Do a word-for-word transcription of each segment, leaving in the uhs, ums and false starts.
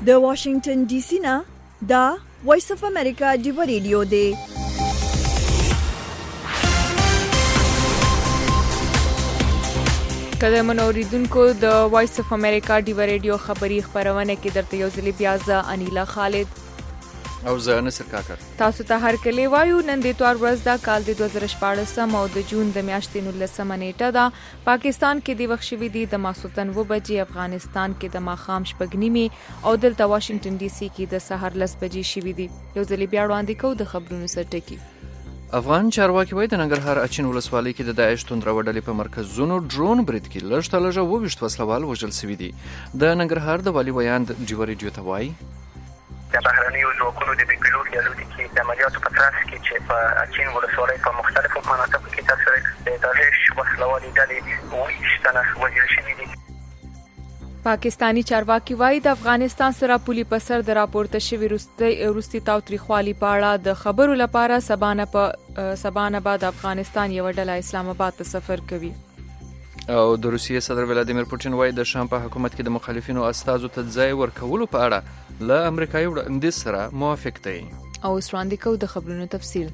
د واشنگټن ډي سي نه دا وایس اف امریکا ډیو ریډیو دی. کله منوریدونکو د وایس اف امریکا ډیو ریډیو خبری خبرونه کې درته یو ځلی بیا ز انیلا خالد او زه نصر کاکر تاسو ته هر کلی وایو. نن د اتوار ورځ دا کال د دوه زره شپاړس او د جون د میاشتې نولسمه نیټه ده. پاکستان کې د وخت شوی دی د ماسوتن و بجې، افغانستان کې د ماخام شپږ نیمې او دلته واشنگټن ډي سي کې د سحر لس بجې شوی دی. یو ځلی بیا وړاندې کوو د خبرونو سرټکی. افغان چارواکي وایي د ننګرهار اچین ولسوالۍ کې د داعش توندرو ډلې په مرکزونو ډرون برید کې لږ ته لږه اووه ویشت وسلوال وژل شوي دي. د ننګرهار د والي ویاند ډیو ریډیو ته وایي د بهرنیو ځواکونو د بیپلوټ یا لوټي د عملیاتو په ترڅ کې چې په اچین ولسوالۍ په مختلفو مناطقو کې تاسو د داعش وسلوالې ډلې اووه تنه وژل شوي دي. پاکستانی چارواکي وایي د افغانستان سره پولي په سر د راپورته شوی روسي تاوتریخوالي په اړه د خبرو لپاره سبانه په سبانه بعد افغانستان یو ډله اسلام آباد ته سفر کوي. او د روسیې صدر ولادیمیر پوتین وایي د شام په حکومت کې د مخالفینو استازو ته ځای ورکولو په اړه له امریکایي وړاندیز سره موافق دی. او اوس وړاندې کوو د خبرونو تفصیل.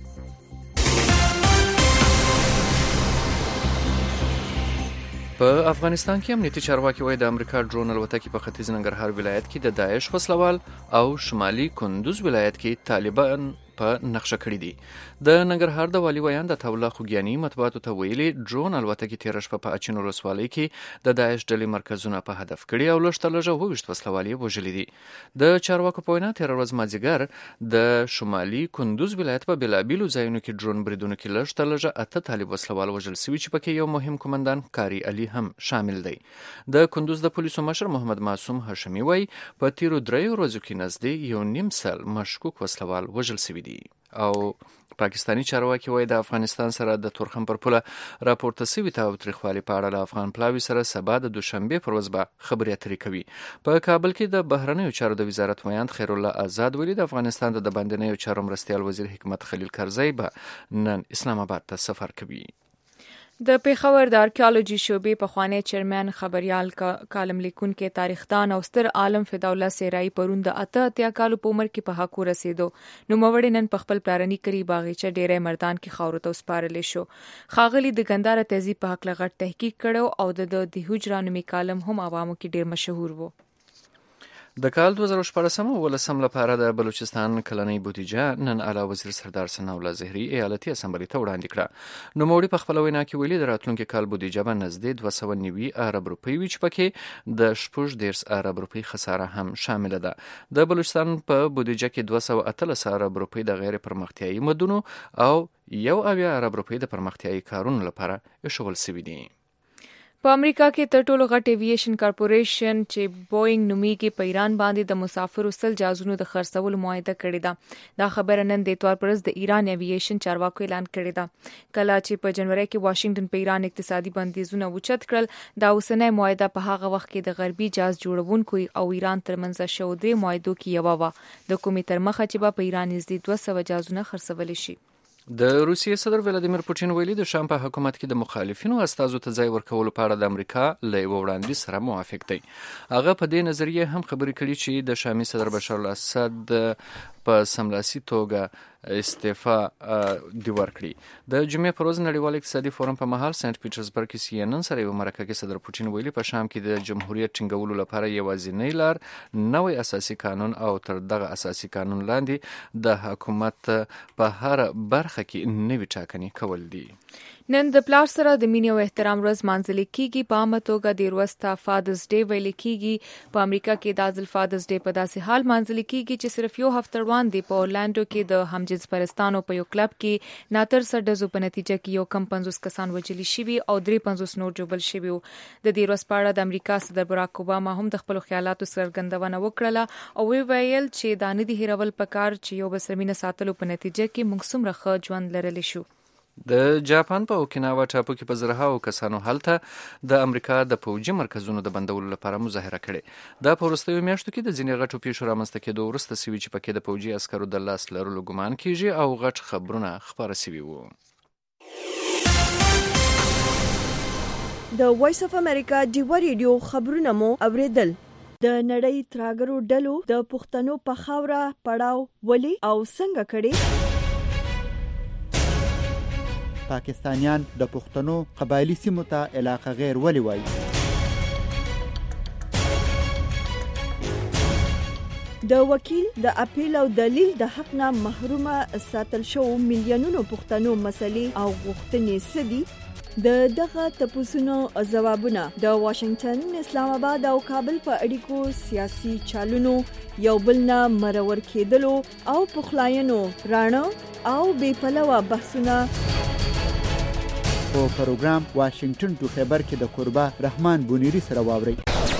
په افغانستان کې امنیتي چارواکي وایي د امریکا ډرون الوتکې په ختیځ ننګرهار ولایت کې د داعش وسلوال او شمالي کندوز ولایت کې طالبان په نقشه کړی دي. د ننګرهار د والي ویاند عطاالله خوګیاني مطبوعاتو ته ویلي ډرون الوتکې تېره شپه په اچین ولسوالۍ کې د داعش ډلې مرکزونه په هدف کړي او لږ ته لږه اووه ویشت وسلوال یې وژلي دي. د چارواکو په وینا تېره ورځ مازدیګر د شمالي کندوز ولایت په بېلابېلو ځایونو کې ډرون بریدونو کې لږ ته لږه اته طالب وسلوال وژل سوي چې پکې یو مهم قمندان کاري علي هم شامل دی. د کندوز د پولیسو مشر محمد معصوم هاشمي وایي په تیرو دریو ورځو کې نږدې یو نیم سل مشکوک وسلوال وژل سوي دي. او پاکستانی چارواکي وایي د افغانستان سره د تورخم پر پوله راپورته شوي تاوتریخوالي په اړه له افغان پلاوي سره سبا د دوشنبې پر ورځ به خبرې اترې کوي. په کابل کې د بهرنیو چارو د وزارت ویاند خیرالله آزاد ویلي د افغانستان د بندنیو چارو مرستیال وزیر حکمت خلیل کرزی به نن اسلام آباد ته سفر کوي. د پیښور د آرکیالوجي شعبې پخوانی چیرمن خبریال کالم لیکونکي تاریخدان او ستر عالم فدا الله سیرای پرون د اته اتیا کالو په عمر کې په حق رسیدو. نو موړ نن په خپل پلارني کری باغچه ډیره مردان کې خاورو ته وسپارل شو. خاغلی د ګنداره تهذیب په حق لغټ تحقیق کړو او د د هجرانومي کالم هم عوامو کې ډیر مشهور وو. د کال دوه زره شپاړسم ولسم لپاره د بلوچستان کلنۍ بودیجه نن اعلی وزیر سردار ثناءالله زهري ایالتي اسمبلی ته وړاندې کړه. نوموړي په خپل وینا کې ویلي د راتلونکي کال بودیجه به نږدې دوه سوه نوي ارب روپۍ وي چې پکې د شپږ دېرش ارب روپۍ خساره هم شامله ده. د بلوچستان په بودیجه کې دوه سوه اتلس ارب روپۍ د غیر پرمختیایي مدونو او یو اویا ارب روپۍ د پرمختیایي کارونو لپاره ایښودل شوي دي. په امریکا کې تر ټولو غټ ایویشن کارپوریشن چې بوئنګ نومیږي په ایران باندې د مسافرو سل جهازونو د خرڅولو معاهده کړې ده. دا خبره نن د اتوار پر ورځ د ایران ایویشن چارواکو اعلان کړی ده. کله چې په جنوري کې واشنگټن په ایران اقتصادي بندیزونه اوچت کړل، دا اوسنۍ معاهده په هغه وخت کې د غربي جهاز جوړونکو او ایران ترمنځ شوه درې معاهدو کې یوه وه، د کومې تر مخه چې به په ایران نږدې دوه سوه جهازونه خرڅولی شي. د روسیې صدر ولادیمیر پوتین ویلي د شام په حکومت کې د مخالفینو استازو ته ځای ورکولو په اړه د امریکا له یوه وړاندیز سره موافق دی. هغه په دې نظریه هم خبرې کړي چې د شامي صدر بشار الاسد په سملاسي توګه استعفا دی ورکړي. د جمعې پر ورځ نړیوال اقتصادي فورم په مهال سنت پیټرزبرګ کې سی ان ان سره یو مرکه کې صدر پوتین ویلي په شام کې د جمهوریت ټینګولو لپاره یوازینۍ لار نوی اساسي قانون او تر دغه اساسي قانون لاندې د حکومت په هر برخه کې نوي ټاکنې کول دي. نن د پلار سره د مینې او احترام ورځ مانځل کیږي. په عامه توګه د ورځ ته فادرز ډے ویل کیږي. په امریکا کې د ازل فادرز ډے په داسې حال مانځل کیږي چې صرف یو هفته وړاندې په اورلانډو کې د همجنس پرستانو په یو کلب کې ناترسه ډزو په نتیجه کې یو کم پنځوس کسان وژل شوي او درې پنځوس نور ژوبل شوي وو. د دې ورځ په اړه د امریکا صدر براک اوباما هم د خپلو خیالاتو څرګندونه وکړله او ویل چې دا نه دي هیرول پکار چې یو بل سره مینه ساتلو په نتیجه کې موږ څومره ښه ژوند لرلی شو. د جاپان په اوکیناوا ټاپو کې په زرهاو کسانو هلته د امریکا د پوځي مرکزونو د بندولو لپاره مظاهره کړې. دا په وروستیو میاشتو کې د ځینې غټو پیښو رامنځته کېدو وروسته سوي چې پکې د پوځي عسکرو د لاس لرلو ګمان کیږي او غټ خبرونه خپاره سوي وو. د وایس اف امریکا ډیو ریډیو خبرونه مو اوریدل. د نړۍ تراګرو ډلو د پښتنو په خاوره پړاو ولي او څنګه کړي؟ پاکستانیان د پښتنو قبایلی سیمو ته علاقه غیر ولي وایي؟ د وکیل د اپیل او دلیل د حق نه محرومه ساتل شو میلیونونو پښتنو مسلې او غوښتنې سدي؟ د دغه تپوسونو ځوابونه د واشنگټن، اسلام آباد او کابل په اړیکو سیاسي چالونو یو بل نه مرور کېدلو او پخلاینو رانه او بې پلوه بحثونه په پروګرام واشنگټن ټو خیبر کې د قربا رحمان بونیری سره واوري.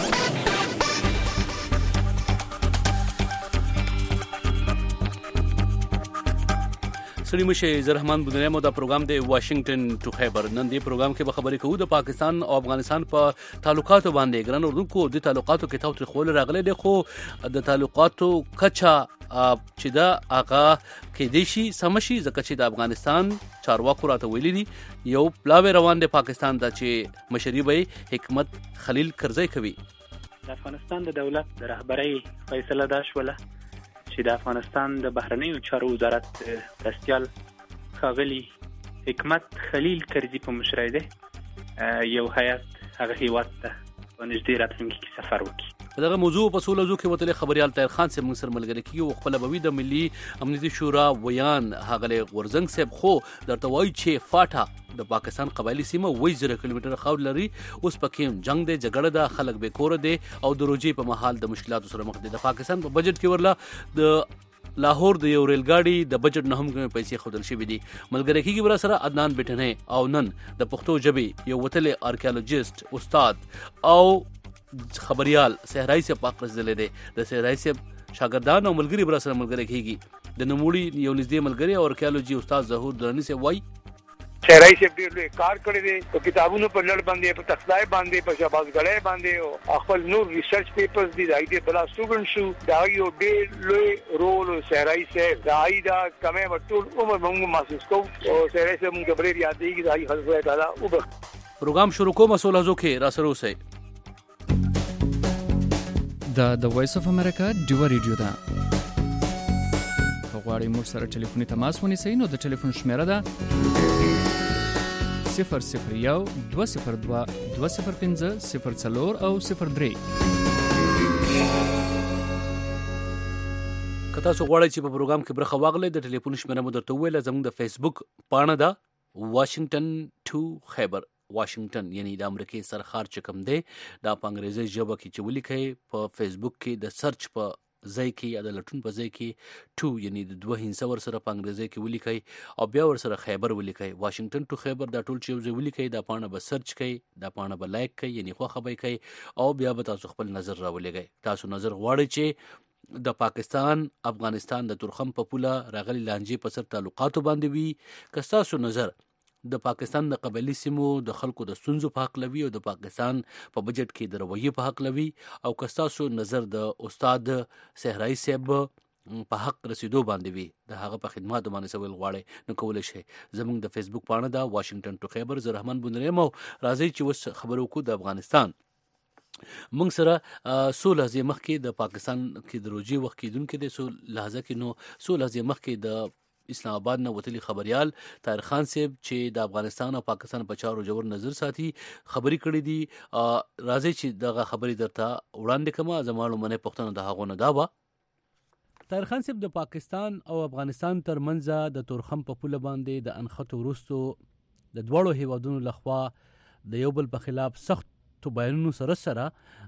سړي مشه زه رحمان بونیری مو دا پروګرام دی واشنگټن ټو خیبر. نن دی پروګرام کې به خبرې کوو د پاکستان او افغانستان په تعلقاتو باندې. ګران اردوونکو د تعلقاتو کې تاوتریخ خول راغلی دی، خو د تعلقاتو کچا چې دا هغه کېدای شي سم شي، ځکه چې د افغانستان چارواکو راته ویلي دي یو پلاوی روان دی پاکستان ته چې مشري به حکمت خلیل کرزی کوي. د افغانستان د دولت د رهبرۍ فیصله دا شوله چې د افغانستان د بهرنیو چارو وزارت مرستیال ښاغلي حکمت خلیل کرزي په مشرۍ دی یو هیات هغه هیواد ته په نږدې راتلونکي کې سفر وکړي. په دغه موضوع په سوله زو کې وتلې خبريال طاهر خان صاحب موږ سره ملګری کیږي او خپل بوي د ملي امنیتي شورا ویان هغه غورزنګ صاحب خو درته وایي چې فاټا د پاکستان قبایلی سیمه وایي زره کیلومتره خاور لري، اوس پکې جنگ دی، جګړه ده، خلک به کور دي او د روجي په محل د مشکلاتو سره مخ دي. د پاکستان په بجټ کې ورله د لاهور د یو ریل گاډي د بجټ نه هم کومې پیسې خودل شي دي. ملګری کیږي ور سره عدنان بټنه او نن د پښتو ژبې یو وتلې آرکیالوجیست استاد او خبريال صحرای سے پاک رسدل دي. د صحرای سے شاګردان او ملګری بر سره ملګری کیږي. د نموړي یو نږدې ملګری او آرکیالوجي استاد ظهور درنی سے وای صحرای سے ډیر لوی کار کړی دی په کتابونو په لړ باندې، په تخلای باندې، په شاباس غړې باندې او خپل نور ریسرچ پیپرز دي. دای دې بلا سټوډنټ شو دا یو ډیر لوی رول صحرای سے دای دا کمه وټول عمر موږ محسوس کوو او صحرای سے موږ ډېر یادېږي دای حضرت تعالی او پروګرام شروع کوم مسول ازو کې را سره اوسئ. دا د وایس اف امریکا ډیو ریډیو ده. غواړئ موږ سره ټلیفوني تماس ونیسئ نو د ټلیفون شمیره ده صفر صفر یو دوه صفر دوه دوه صفر پنځه صفر څلور او صفر درې. که تاسو غواړئ چې په پروګرام کې برخه واخلئ د ټلیفون شمیره مو درته وویله. زموږ د فیسبوک پاڼه ده واشنگټن ټو خیبر. واشنگټن یعنی د امریکای سرخار چې کوم دی دا په انګریزي ژبه کې چې ولیکئ په فیسبوک کې د سرچ په ځای کې یا د لټون په ځای کې ټو یعنی د دوه هندسه ور سره په انګریزي کې ولیکئ او بیا ور سره خیبر ولیکئ. واشنگټن ټو خیبر دا ټول چې یو ولیکئ دا پاڼه به سرچ کړئ، دا پاڼه به لایک کړئ یعنی خو خبرې کړئ او بیا به تاسو خپل نظر راولېږئ. تاسو نظر غواړئ چې د پاکستان افغانستان د تورخم په پوله راغلي لانجې په سر تعلقاتو باندې وي، که تاسو نظر د پاکستان د قبایلی سیمو د خلکو د ستونزو په حق لوي او د پاکستان په بجټ کې د رویې په حق لوي او که تاسو نظر د استاد صحرای صاحب په حق رسیدو باندې وي د هغه په خدماتو باندې سوال غواړي نو کولای شئ. زموږ د فیسبوک پاڼه ده واشنگټن ټو خیبر. زه رحمان بونیری مو راځي چې اوس خبرو کو د افغانستان. موږ سره څو لحظې مخکې د پاکستان کې د روجي وخت کېدونکې د څو لحظه کې نو څو لحظې مخکې د اسلام آباد نه وتلی خبريال طاهر خان صاحب چې د افغانستان او پاکستان په چارو جوړ نظر ساتي خبري کړې دي. راځي چې دغه خبري درته وړاندې کومه. زموږ منه پښتنو د هغه نه دا و طاهر خان صاحب د پاکستان او افغانستان ترمنځ د تورخم په پوله باندې د انخته ورستو د دوړو هیوادونو لخوا د یو بل په خلاف سخت تو بیانونو سره سره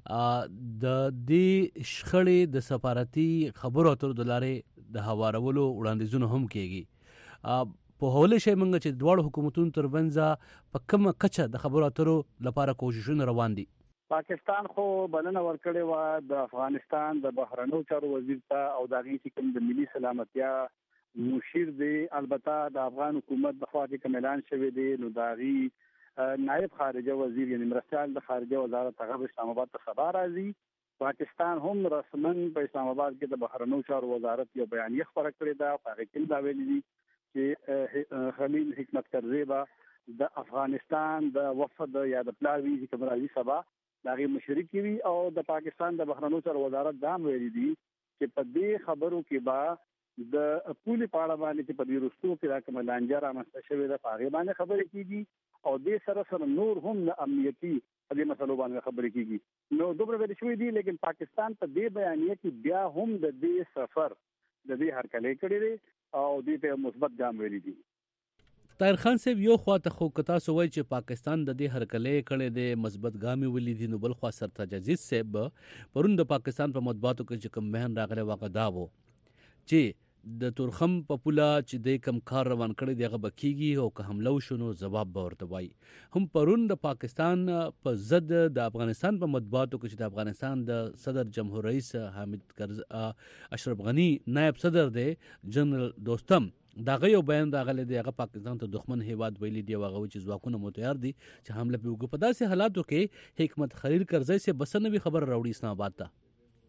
د دې شخړې د سفارتي خبرو اترو د لارې د هوارولو وړاندیزونه هم کېږي. په هولې شي موږ چې دواړو حکومتونو ترمنځ په کومه کچه د خبرو اترو لپاره کوششونه روان دي. پاکستان خو بلنه ورکړې و د افغانستان د بهرنیو چارو وزیر ته او د هغې چې کوم د ملي سلامتیا مشیر دی، البته د افغان حکومت د خوا کې کوم اعلان شوی دی نو د هغې نائب خارجه وزیر یعنی مرستیال د خارجه وزارت هغه اسلام آباد ته سبا راځي. پاکستان هم رسمن په اسلام آباد کې د بهرنیو چارو وزارت یو بیانیه خپره کړې ده. هغه کې دا ویلي دي چې خلیل حکمت کرزی به د افغانستان د وفد یا د پلاوی چې کوم راځي سبا دغه مشرک وي او د پاکستان د بهرنیو چارو وزارت دا ویلي دي چې په دې خبرو کې با د پولي پاړه باندې چې په دې رستو کې دا کوم لانجه رامنځته شوې ده په هغه باندې خبرې کیږي او دې سره سره نور هم د امنیتي په دې مسلو باندې خبرې کیږي نو دومره ویل شوې دي لیکن پاکستان په دې بیانیه کې بیا هم د دې سفر د دې هرکلې کړې دي او دې ته مثبت ګام ویلي دي. طاهر خان صاحب یو خواته خو کتا سوای چې پاکستان د دې هرکلې کړي د مثبت ګامي ولې دي نو بل خوا سرتاج عزیز صاحب پرون د پاکستان په مطبوعاتو کې چې کوم مهن راغله واقع دا وو چې د تورخم په پولا چې د کم کار روان کړي دغه بکیږي او که حمله وشونو جواب به ورته وایي. هم پرون د پاکستان په ضد د افغانستان په مطبوعاتو کې چې د افغانستان د صدر جمهور رئیس حامد کرزي اشرف غنی نائب صدر دی جنرال دوستم دغه یو بیان راغلی دی هغه پاکستان ته دښمن هیواد ویلي دی هغه چې ځواکونه مو تیار دي چې حمله به وکړي. په داسې حالاتو کې حکمت خلیل کرزی سے بسنوي خبر راوړي اسلام آباد ته.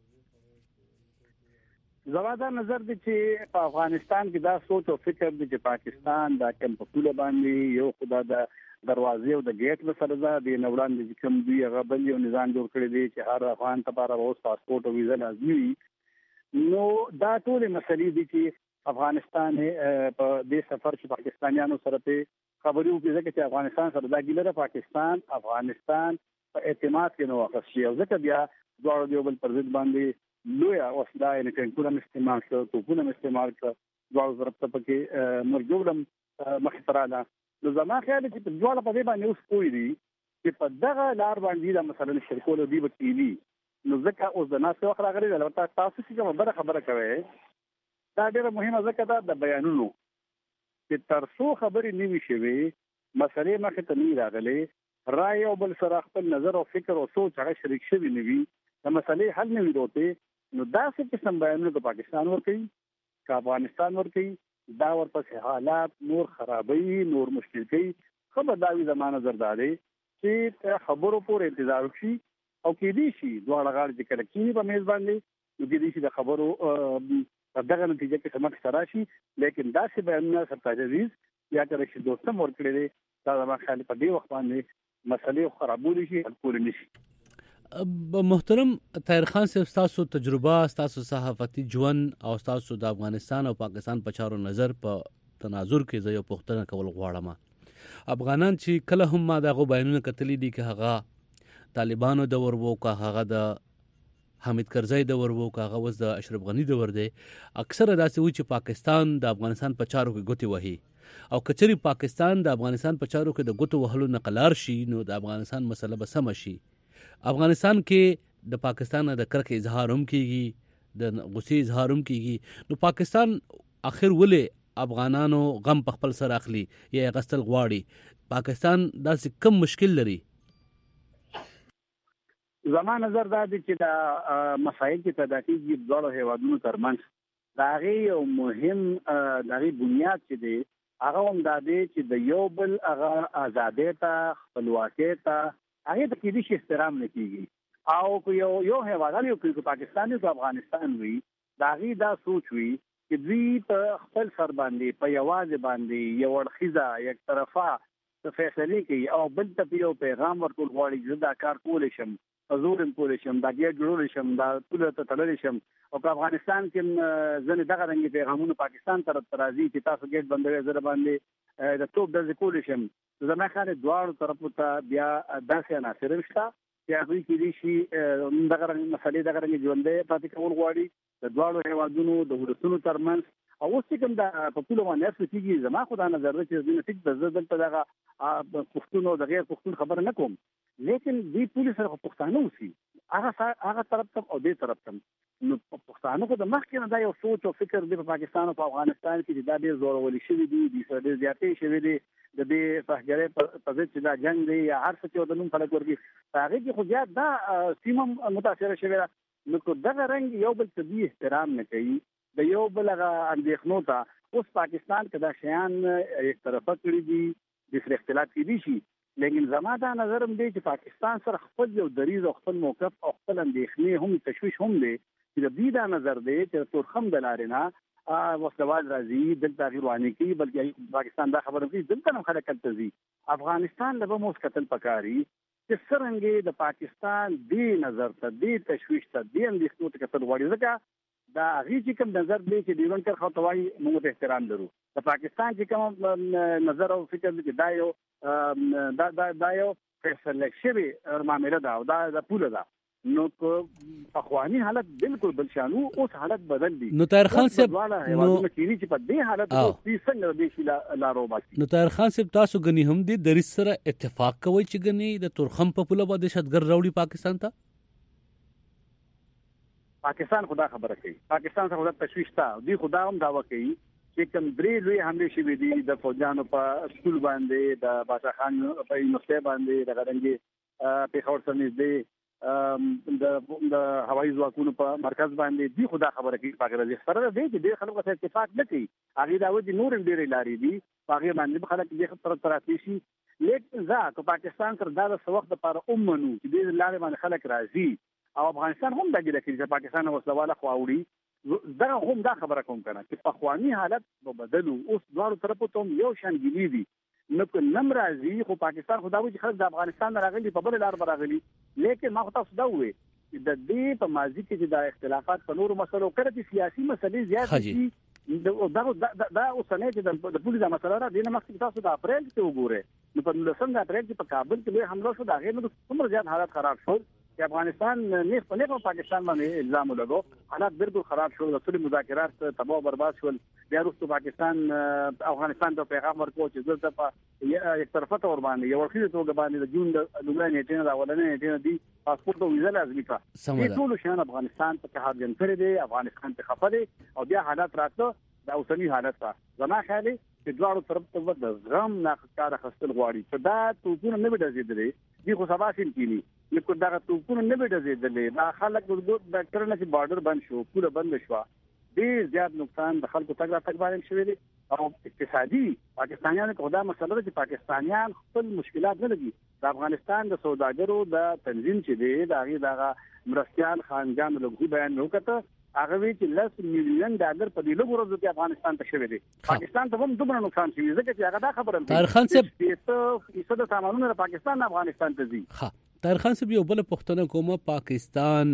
زما نظر دی چې په افغانستان کې دا سوچ او فکر دی چې پاکستان دا کوم په پوله باندې یو خدا د دروازې او د گیټ مسله ده د نوړان د کوم دی هغه بل یو نظام جوړ کړی دی چې هر افغان لپاره اوس پاسپورت او ویزا لازمي نو دا ټول مسلې دي چې افغانستان په دې سفر چې پاکستانیانو سره په خبرو کې ځکه چې افغانستان سره دا ګیله پاکستان افغانستان په اعتماد کې نو واقع شي او ځکه بیا دوه یو بل پر ضد باندې لوی وسله یې ټینکونه استعمال کړو توپونه استعمال کړو دوه طرف ته پکې مرجولم مخطراله نو زما خیال چې په ځوړه په دې باندې اوس کوی دي چې په دغه لار باندې د مثلا شرکول دی وکیلی نو ځکه اوس د ناس وخت راغلی دا تاسو چې کومه بل خبره کوي دا ډیره مهمه ځکه دا د بیانونو چې تر څو خبرې نیوي شوي مسلې مخې ته نه راغلي رائے او بل سره خپل نظر او فکر او سوچ هغه شریک شوي نیوي د مسلې حل نه وي دوته نو دا څه قسم بیانونه د پاکستان ور کوي کا افغانستان ور کوي دا ورپسې حالات نور خرابوي نور مشکل کوي خبرداري زمانه زرداري چې خبرو پورې انتظار وشي او کې دي شي دواړه غاړي چې کله کینی په میز باندې نو کې دي شي د خبرو دغه نتیجه کې سمک سره شي لیکن دا څه بیانونه سرتاج عزیز یا چې چې دوستم ورکړي دي دا ما خیال په دې وخت باندې مسلې خرابول شي کول نشي. محترم طاهر خان صاحب تاسو تجربه تاسو صحافتي ژوند او تاسو د افغانستان او پاکستان په چارو نظر په تناظر کې زه یو پوښتنه کول غواړم افغانان چې کله هم ما دغه بیانونه کتلې دي که هغه طالبانو د وربو که هغه د حامد کرزی د وربو کاغه وز د اشرف غنی د ور دی اکثره داسې وي چې پاکستان د افغانستان په چارو کې ګوتې وهي او کچري پاکستان د افغانستان په چارو کې د ګوتو وهلو نقلار شي نو د افغانستان مسله به سم شي. افغانستان کې د پاکستان د کرکې اظهار هم کیږي د غصې اظهار هم کیږي نو پاکستان اخر ولې افغانانو غم په خپل سر اخلي یا غستل غواړي پاکستان داسې کم مشکل لري. زما نظر دا دی چې دا مسایل چې پیدا کیږي د دوه هیوادونو ترمنځ دا غي یو مهم دغه بنیاد چې دی هغه هم دا دی چې د یو بل هغه آزادۍ ته خپلواکۍ ته هغه د کېدی شي احترام نه کیږي او یو یو هیواد یو کې پاکستان او افغانستان وي دا غي دا سوچ وي چې دوی په خپل سر باندې په یوازې باندې یو ورخیزه یک طرفه فیصله کوي او بل ته یو پیغام ورکول غواړي چې دا کار کول شم حضور کول شم دا کې جوړول شم دا ټول ته تلل شم او په افغانستان کې ځنه دغه رنګ پیغامونه پاکستان طرف ترازی چې تاسو ګټ بندوي زره باندې د توپ د کول شم زما خاله دواړو طرفو ته بیا داسې عناصر شته چې هغه کې دي شي دغه رنګ مسلې دغه رنګ ژوندې پاتې کول غواړي د دواړو هیوادونو د ولسونو ترمنځ او اوس چې کوم د په ټول باندې څه کیږي زما خدای نظر چې زموږ ټیک د زړه په دغه پښتون او د غیر پښتون خبر نه کوم لیکن دی پولیس سره پښتانه اوسي هغه هغه طرف ته او دې طرف ته نو پښتانه کو د مخکې نه دا یو سوچ او فکر دی په پاکستان او په افغانستان کې دا ډېر زور ولې شوی دی د ډېر زیاتې شوی دی د دې فهګره په ځای چې دا جنگ دی یا هر څه چې د نوم خلک ورګي هغه کې خو زیات دا سیمه متاثر شوی نو کو دغه رنګ یو بل څه دی احترام نه کوي د یو بل غا اندېښنو ته اوس پاکستان کې دا شیان یک طرفه کړی دي د سر اختلاف کې دي شي لیکن زما دا نظر هم دی چې پاکستان سره خپل یو دریز او خپل موقف او خپل اندېښنې هم تشویش هم دی چې د دې دا نظر دی چې تورخم د لارې نه وسلوال راځي دلته غیروانی کوي بلکې پاکستان دا خبره کوي دلته هم خلک کلته ځي افغانستان له موږ قتل پکاري چې څرنګه د پاکستان دې نظر ته دې تشویش ته دې اندېښنو ته کتل غواړي ځکه دا هغه چې کوم نظر دی چې ډیورنډ کرښه خوتوي موږ ته احترام لرو د پاکستان چې کوم نظر او فکر دی دا یو دا دا دا یو فیصله شوی معاملې ده او دا د پوله ده نو په اخواني حالت بالکل بل شانو اوس حالت بدل دي نو طاهر خان صاحب نو کینی چې په دې حالت کې څنګه د شي لارو باسي نو طاهر خان صاحب تاسو غني هم دي د ریس سره اتفاق کوي چې غني د تورخم په پوله باندې دهشتګر راوړي پاکستان ته پاکستان خدا خبره کوي پاکستان څخه خدا تشویش تا دی خدا هم داوا کوي چې کوم درې لوی حمله شوې دي د فوجانو په سکول باندې د بادشاہ خان په یونیورسيټي باندې د غړنګي په خور سره نږدې د د هوایي ځواکونو په مرکز باندې دی خدا خبره کوي پاکستان سره دی چې ډېر خلکو سره اتفاق نه کوي هغه دا و چې نور ډېر لاري دي هغه باندې خلک دې خطر تراتي شي لیکن ځا کو پاکستان سره دا د وخت لپاره اومنو چې دې لارې باندې خلک راضي او افغانستان هم دغه کوي چې پاکستان وسلواله خواوړي دا هم دا خبره کوم کنه چې په خواني حالت په بدلو اوس دوه طرفو ته یو شان دي نو که نم راځي خو پاکستان خدا وایي چې خلک د افغانستان راغلي په بل لار راغلي لیکن ما خو تاسو دا وې د دې په ماضي کې چې د اختلافات په نورو مسلو کړه چې سیاسي مسلې زیات دي دا دا دا اوسنۍ چې د پولیسو مسله را دینه مخکې تاسو د اپریل کې وګوره نو په لسم د اپریل کې په کابل کې به حمله شو دا غیر نو څومره زیات حالات خراب شو چې افغانستان نه په نه پاکستان باندې الزام لګو حالات بالکل خراب شو د ټول مذاکرات تباہ برباد شول بیا وروسته پاکستان افغانستان ته پیغام ورکړ چې دلته په یک طرفه تور باندې یو ورخي توګه باندې د جون د لومړۍ نیټه دا ولنې نیټه دی پاسپورت او ویزه لازمي کړه دې ټول شان افغانستان ته هاجن کړی دی افغانستان ته خفه دی او بیا حالات راځي دا اوسنی حالت ته زما خیالي چې دواړو طرف ته د غم ناخکاره خستل غواړي چې دا توپونه نه وډځېدلې دي خو سبا سین کینی نو دا توپونه نه وډځېدلې دا خلک د ډاکټر نه چې بارډر بند شو پوره بند شو ډېر زیات نقصان د خلکو تګ را تګ باندې شوی دی او اقتصادي پاکستانیانو کو دا مسله چې پاکستانیان خپل مشکلات نه لګي د افغانستان د سوداګرو د تنظیم چې دی دا غي دا مرستيال خانجان لوګي بیان وکړه هغه وی چې لس میلیون ډالر په دې لږ ورځو کې افغانستان ته شوی دی پاکستان ته هم دومره نقصان شوی ځکه چې هغه دا خبره ده طاهر خان صاحب چې فیصد سامانونه پاکستان افغانستان ته ځي ها طاهر خان صاحب یو بل پښتنه کومه پاکستان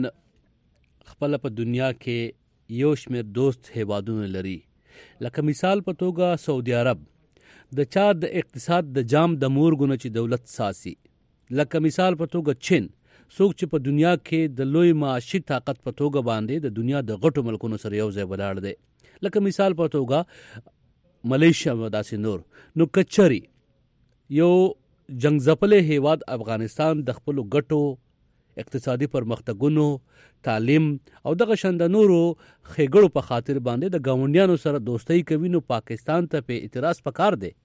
خپل په دنیا کې یو شمېر دوست هیوادونه لري لکه مثال په توګه سعودي عرب د چا د اقتصاد د جام د مور غونه چې دولت ساسي لکه مثال په توګه چین څوک چې په دنیا کې د لوی معاشي طاقت په توګه باندې د دنیا د غټو ملکونو سره یو ځای ولاړ دی لکه مثال په توګه ملیشیا او داسې نور نو کچري یو جنگ ځپلې هیواد افغانستان د خپل غټو اقتصادي پرمختګونو تعلیم او دغه شند نورو خېګړو په خاطر باندې د گاونډیانو سره دوستۍ کوي نو پاکستان ته په اعتراض پکار دی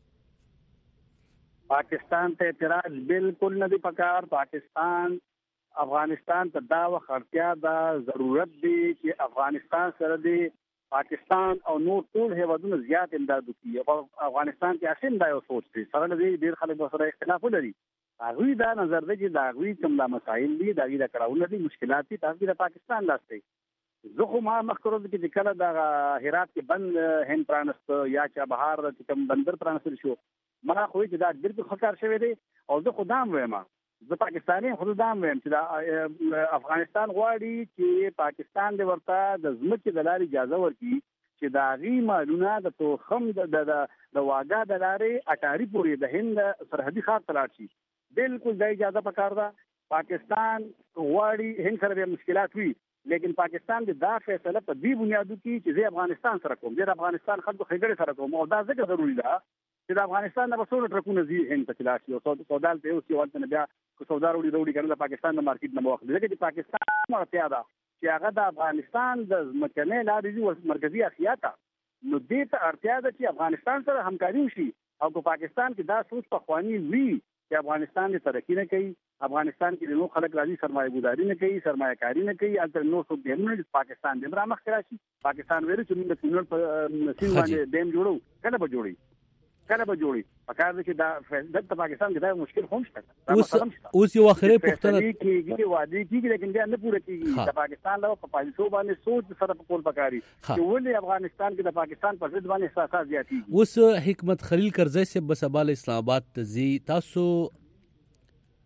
پاکستان ته اعتراض بالکل نه دی پکار پاکستان افغانستان ته دا وخت اړتیا ده ضرورت دی چې افغانستان سره دی پاکستان او نور ټول هیوادونو زیات امداد وکړي او افغانستان کې اصل دا یو سوچ دی سره دی ډیر خلک سره اختلاف لري هغه دا نظر دی چې دا غوي کوم د مسایل دي دا غي د کړهونه دي مشکلات دي تاسو د پاکستان لاسته زه خو ما مخکره دي چې کله دا هرات کې بند هند پرانست یا چا بهار چې کوم بندر پرانست شو ما خو چې دا بالکل خطر شوی دی او زه خدام وایم زه پاکستاني خدام وایم چې دا افغانستان غواړي چې پاکستان د ورته د ځمکې د لارې اجازه ورکړي چې دا غي مالونه د توخم د د واګا د لارې اټاري پورې د هند سرحدي خط تلاړ شي بالکل د اجازه پکار ده پاکستان غواړي هند سره د مشکلات وي لیکن پاکستان د دا فیصله په دې بنیادو کې چې زه افغانستان سره کوم د افغانستان خلکو خېګړې سره کوم او دا ځکه ضروري ده چې د افغانستان د وسولو ټرکونه زی هند ته تلاړ شي او سودال ته اوسې ولته بیا کو سودا وروړي وروړي کنه د پاکستان د مارکیټ نه موخه ځکه چې پاکستان مرتیا ده چې هغه د افغانستان د مکنه لارې مرکزی اسیا ته نو دې ته اړتیا ده چې افغانستان سره همکاري وشي او په پاکستان کې دا سوچ په خواني وی چې افغانستان د ترقی نه کوي افغانستان کې نو خلک راځي سرمایه ګذاري نه کوي سرمایه کاری نه کوي البته نو څو دمن پاکستان د برامخ راشي پاکستان ویل چې موږ د سینول په سین باندې دیم جوړو کله به جوړي کله به جوړي پکار دي چې دا د پاکستان کې دا مشکل هم شته اوس اوس یو اخري پښتنه کېږي وادي کېږي لیکن دا نه پوره کېږي د پاکستان له په پالیسو باندې سوچ سره په کول پکاري چې ولې افغانستان کې د پاکستان په ضد باندې احساسات زیاتېږي اوس حکمت خلیل کرزی سے بسبال اسلام آباد تزي تاسو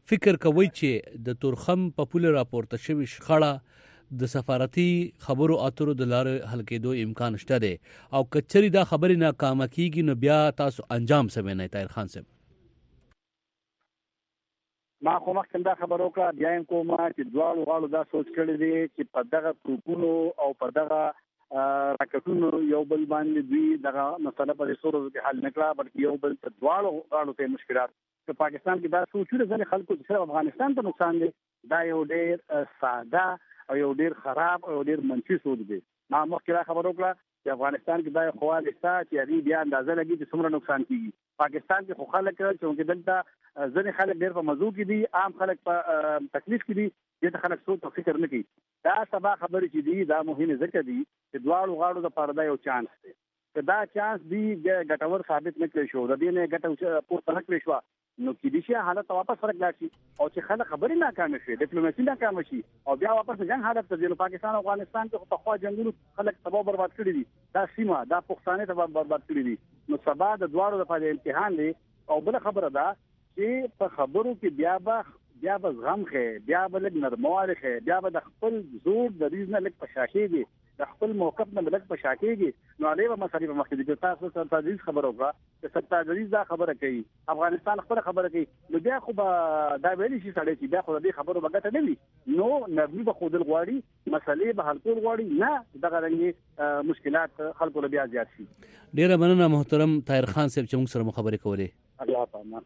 فکر کوي چې د تورخم په پوله راپورته شوی شخړه د سفارتي خبرو اترو د لارې حل کېدو امکان شته دی او کچري دا خبرې ناکامه کیږي نو بیا تاسو انجام سمې نه طاهر خان صاحب؟ ما خو مخکې دا خبر وکړه بیا هم کوم چې دواړو غاړو دا سوچ کړی دی چې په دغه توپونو او په دغه راکټونو یو بل باندې دوی دغه مسله په څو ورځو کې حل نکړه بلکې یو بل ته دواړو غاړو ته مشکلات په پاکستان کې دا سوچونه ځنې خلکو چې افغانستان ته نقصان دی دا یو ډېر ساده او یو ډېر خراب او ډېر منفي سوچ دی. ما مخکې دا خبر وکړه چې افغانستان کې دا خو لسته چې هغه بیا اندازه لګي چې څومره نقصان کیږي. پاکستان کې خو خلک چې دلته ځنې خلک ډېر په مزو کې دي عام خلک په تکلیف کې دي دې خلک څه ته فکر نه کوي. دا سبا خبرې چې دي دا مهمه ځکه دي چې دواړو غاړو د پردا یو چانس دی که دا چانس دی ګټور ثابت نه کړی شو د دې نه ګټه پورته نه کړی شو نو کې دي چې حالت واپس فرق شي او چې خلک خبرې ناکام شي ډیپلوماسي ناکام شي او بیا واپس جنگ حالت ته ځي. پاکستان او افغانستان ته په خوا جنگونو خلک تباہ برباد کړي دي دا سیمه دا پښتانه تباہ برباد کړي دي نو سبا د دواړو لپاره امتحان دی او بل خبره ده چې په خبرو کې بیا به بیا به زغم خې بیا به لږ نرموالی خې بیا به د خپل زور د ریز نه لږ په شاکېږي د خپل موقف نه لږ په شاکېږي نو علی به مسلې په مخکې دي. تاسو سره تدریس خبره وکړه چې ستادریز دا خبره کوي افغانستان خپل خبره کوي نو بیا خو به دا ویلي شي سړی چې بیا خو دې خبرو به ګټه نه وي نو نرمي به ښودل غواړي مسلې به حل کول غواړي نه دغه رنګې مشکلات خلکو له بیا زیات شي. ډیره مننه محترم طاهر خان صاحب چې موږ سره خبرې کولې. الله پامان.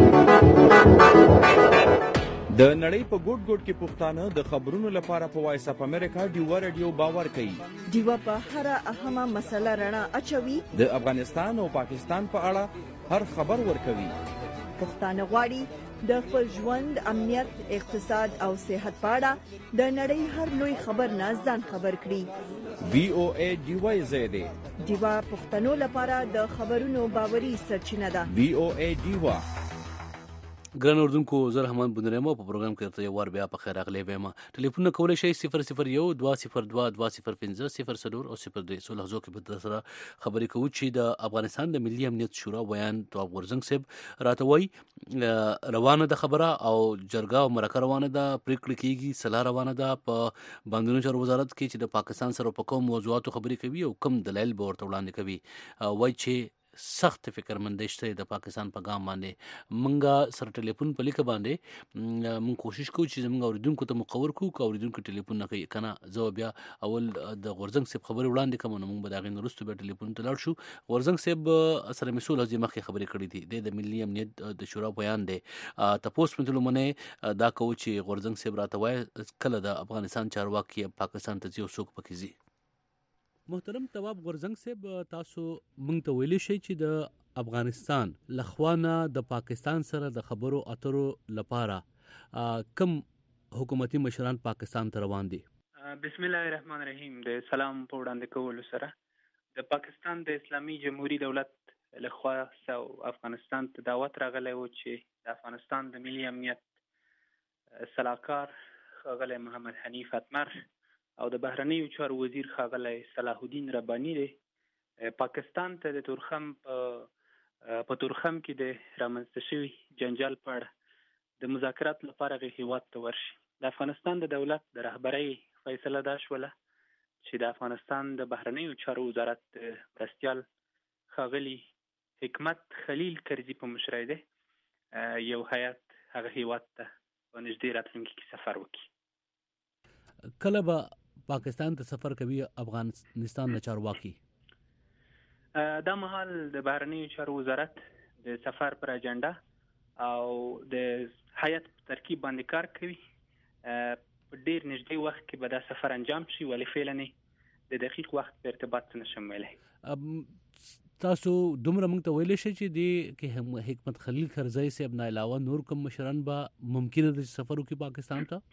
د نړۍ په ګوټ ګوټ کې پښتانه د خبرونو لپاره په وایس اپ امریکا ډیوا رادیو باور کوي. ډیوا په هر اهمه مسله رڼا اچوي. د افغانستان او پاکستان په اړه هر خبر ورکوي. پښتانه غواړي د خپل ژوند امنیت اقتصاد او صحت په اړه د نړۍ هر لوی خبر نه ځان خبر کړي. وی او ای ډیوا زیاده ډیوا پښتنو لپاره د خبرونو باوري سرچینه ده. وی او ای ډیوا. ګران اردوونکو زه رحمان بندرمو په پروګرام کې ته یو ور بیا په خیر اغلی ویم. ټلیفون کولای شئ صفر صفر یو دوه صفر دوه دوه صفر پنځه صفر صفر او صفر درې سو لحظو کې به سره خبرې کوو چې د افغانستان د ملي امنیت شورا ویان تواب غورزنګ صاحب راته وایي روانه د خبره او جرګه او مرکه روانه ده پریکړه کیږي سلا روانه ده په بندونو چارو وزارت کې چې د پاکستان سره په کوم موضوعاتو خبرې کوي او کوم دلایل به ورته وړاندې کوي. وایي چې سخت فکرمندۍ شته د پاکستان په ګام باندې. منګه سره ټلیفون په لیکه باندې مونږ کوشش کوو چې زموږ اوریدونکو ته مقور کوو که اوریدونکو ټلیفون نه کوي کنه زه بیا اول د غورزنګ صاحب خبرې وړاندې کوم نو موږ به د هغې نه وروسته بیا ټلیفون ته لاړ شو. غورزنګ صاحب سره مې څو لحظې مخکې خبرې کړې دي دی د ملي امنیت د شورا بیان دی تپوس مې تلو منې دا کوو چې غورزنګ صاحب راته وایي کله د افغانستان چارواکي پاکستان ته ځي او څوک پکې ځي. محترم تواب غورزنګ صاحب تاسو مونږ ته ویلی شئ چې د افغانستان لخوانه د پاکستان سره د خبرو اترو لپاره کم حکومتي مشران پاکستان ته روان دي. بسم الله الرحمن الرحیم. د سلام په وړاندې کولو سره د پاکستان د اسلامي جمهوریت دولت لخوا سو افغانستان ته دعوت راغلی و چې د افغانستان د ملي امنیت سلاکار ښاغلی محمد حنیف اتمر او د بهرنیو چارو وزیر ښاغلی صلاح الدین رباني دی پاکستان ته د تورخم په تورخم کې د رامنځته شوي جنجال په اړه د مذاکرات لپاره غي هیواد ته ورشي. د افغانستان د دولت د رهبرۍ فیصله دا شوله چې د افغانستان د بهرنیو چارو وزارت مرستیال ښاغلي حکمت خلیل کرزي په مشرۍ دی یو هیات هغه هیواد ته په نږدې راتلونکي کې سفر وکړي. کله به پاکستان ته سفر کوي افغانستان نه چارواکي؟ دا مهال د بهرنیو چارو وزارت د سفر پر اجنډا او د هیات ترکیب باندې کار کوي. په ډیر نږدې وخت کې به دا سفر انجام شي ولې فعلا د دقیق وخت په ارتباط څه نشم ویلی. تاسو دومره موږ ته ویلی شئ چې د کې حکمت خلیل کرزي صاحب نه علاوه نور کوم مشران به ممکنه د سفر وکړي پاکستان ته؟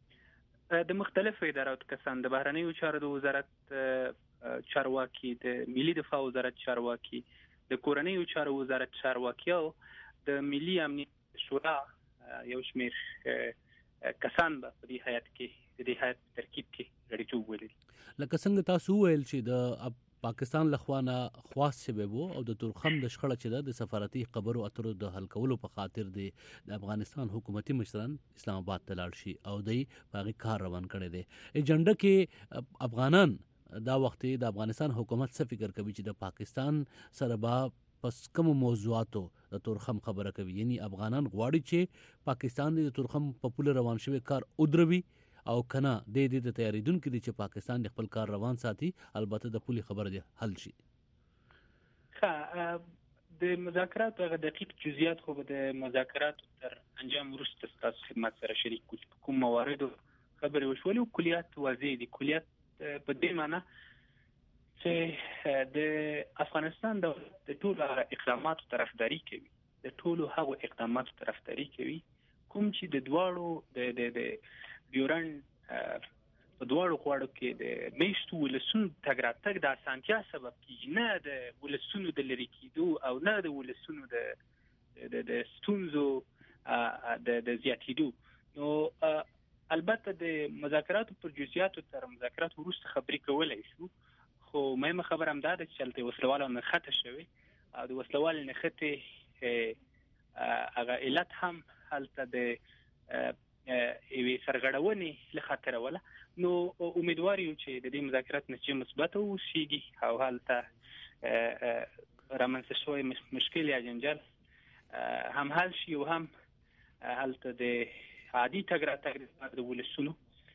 د مختلفو اداراتو کسان د بهرنیو چارو د وزارت چارواکي د ملي دفاع وزارت چارواکي د کورنیو چارو وزارت چارواکي او د ملي امنیت شورا یو شمیر کسان به په دې هیات کې د دې هیات ترکیب کې غړیتوب ولري. لکه څنګه تاسو ویل چې د پاکستان لخوانه خواست شوی وو او د تورخم د شخړه چې د سفارتي خبرو اترو د حل کولو په خاطر د افغانستان حکومتي مشران اسلام آباد ته لاړ شي او دوی په هغې کار روان کړی دی. ایجنډه کې افغانان دا وخت د افغانستان حکومت څه فکر کوي چې د پاکستان سره به پس کوم موضوعاتو د تورخم خبره کوي؟ یعنی افغانان غواړي چې پاکستان د تورخم په پوله روان شوی کار ودروي او کنه د دې د تیاریدونکو دي چې پاکستان د خپل کار روان ساتي، البته د پولي خبره دی حل شي. ښه، د مذاکراتو هغه دقیق جزئیات خو به د مذاکراتو تر انجام وروسته ستاسو خدمت سره شریک کوو. کوم مواردو خبرې وشولې او کلیات واضح دي. کلیات په دې معنی چې د افغانستان د ټولو اقداماتو طرفداري کوي، د ټولو هغو اقداماتو طرفداري کوي کوم چې د دواړو د د ډیورنډ په دواړو غواړو کې د میشتو ولسونو تګ راتګ د اسانتیا سبب کېږي، نه د ولسونو د لرې کېدو او نه د ولسونو د د ستونزو د زیاتېدو. نو البته د مذاکراتو پر جزئیاتو تر مذاکراتو وروسته خبرې کولی شو، خو مهمه خبره همدا ده چې هلته وسلوالو نښته شوې او د وسلوالو نښتې هغه علت هم هلته د یوې سرغړونې له خاطره وله. نو امیدوار یو چې د دې مذاکرات نتیجه مثبته واوسیږي او هلته رامنځته شوی مشکل یا جنجال هم حل شي او هم هلته د عادي تګ راتګ د ولسونو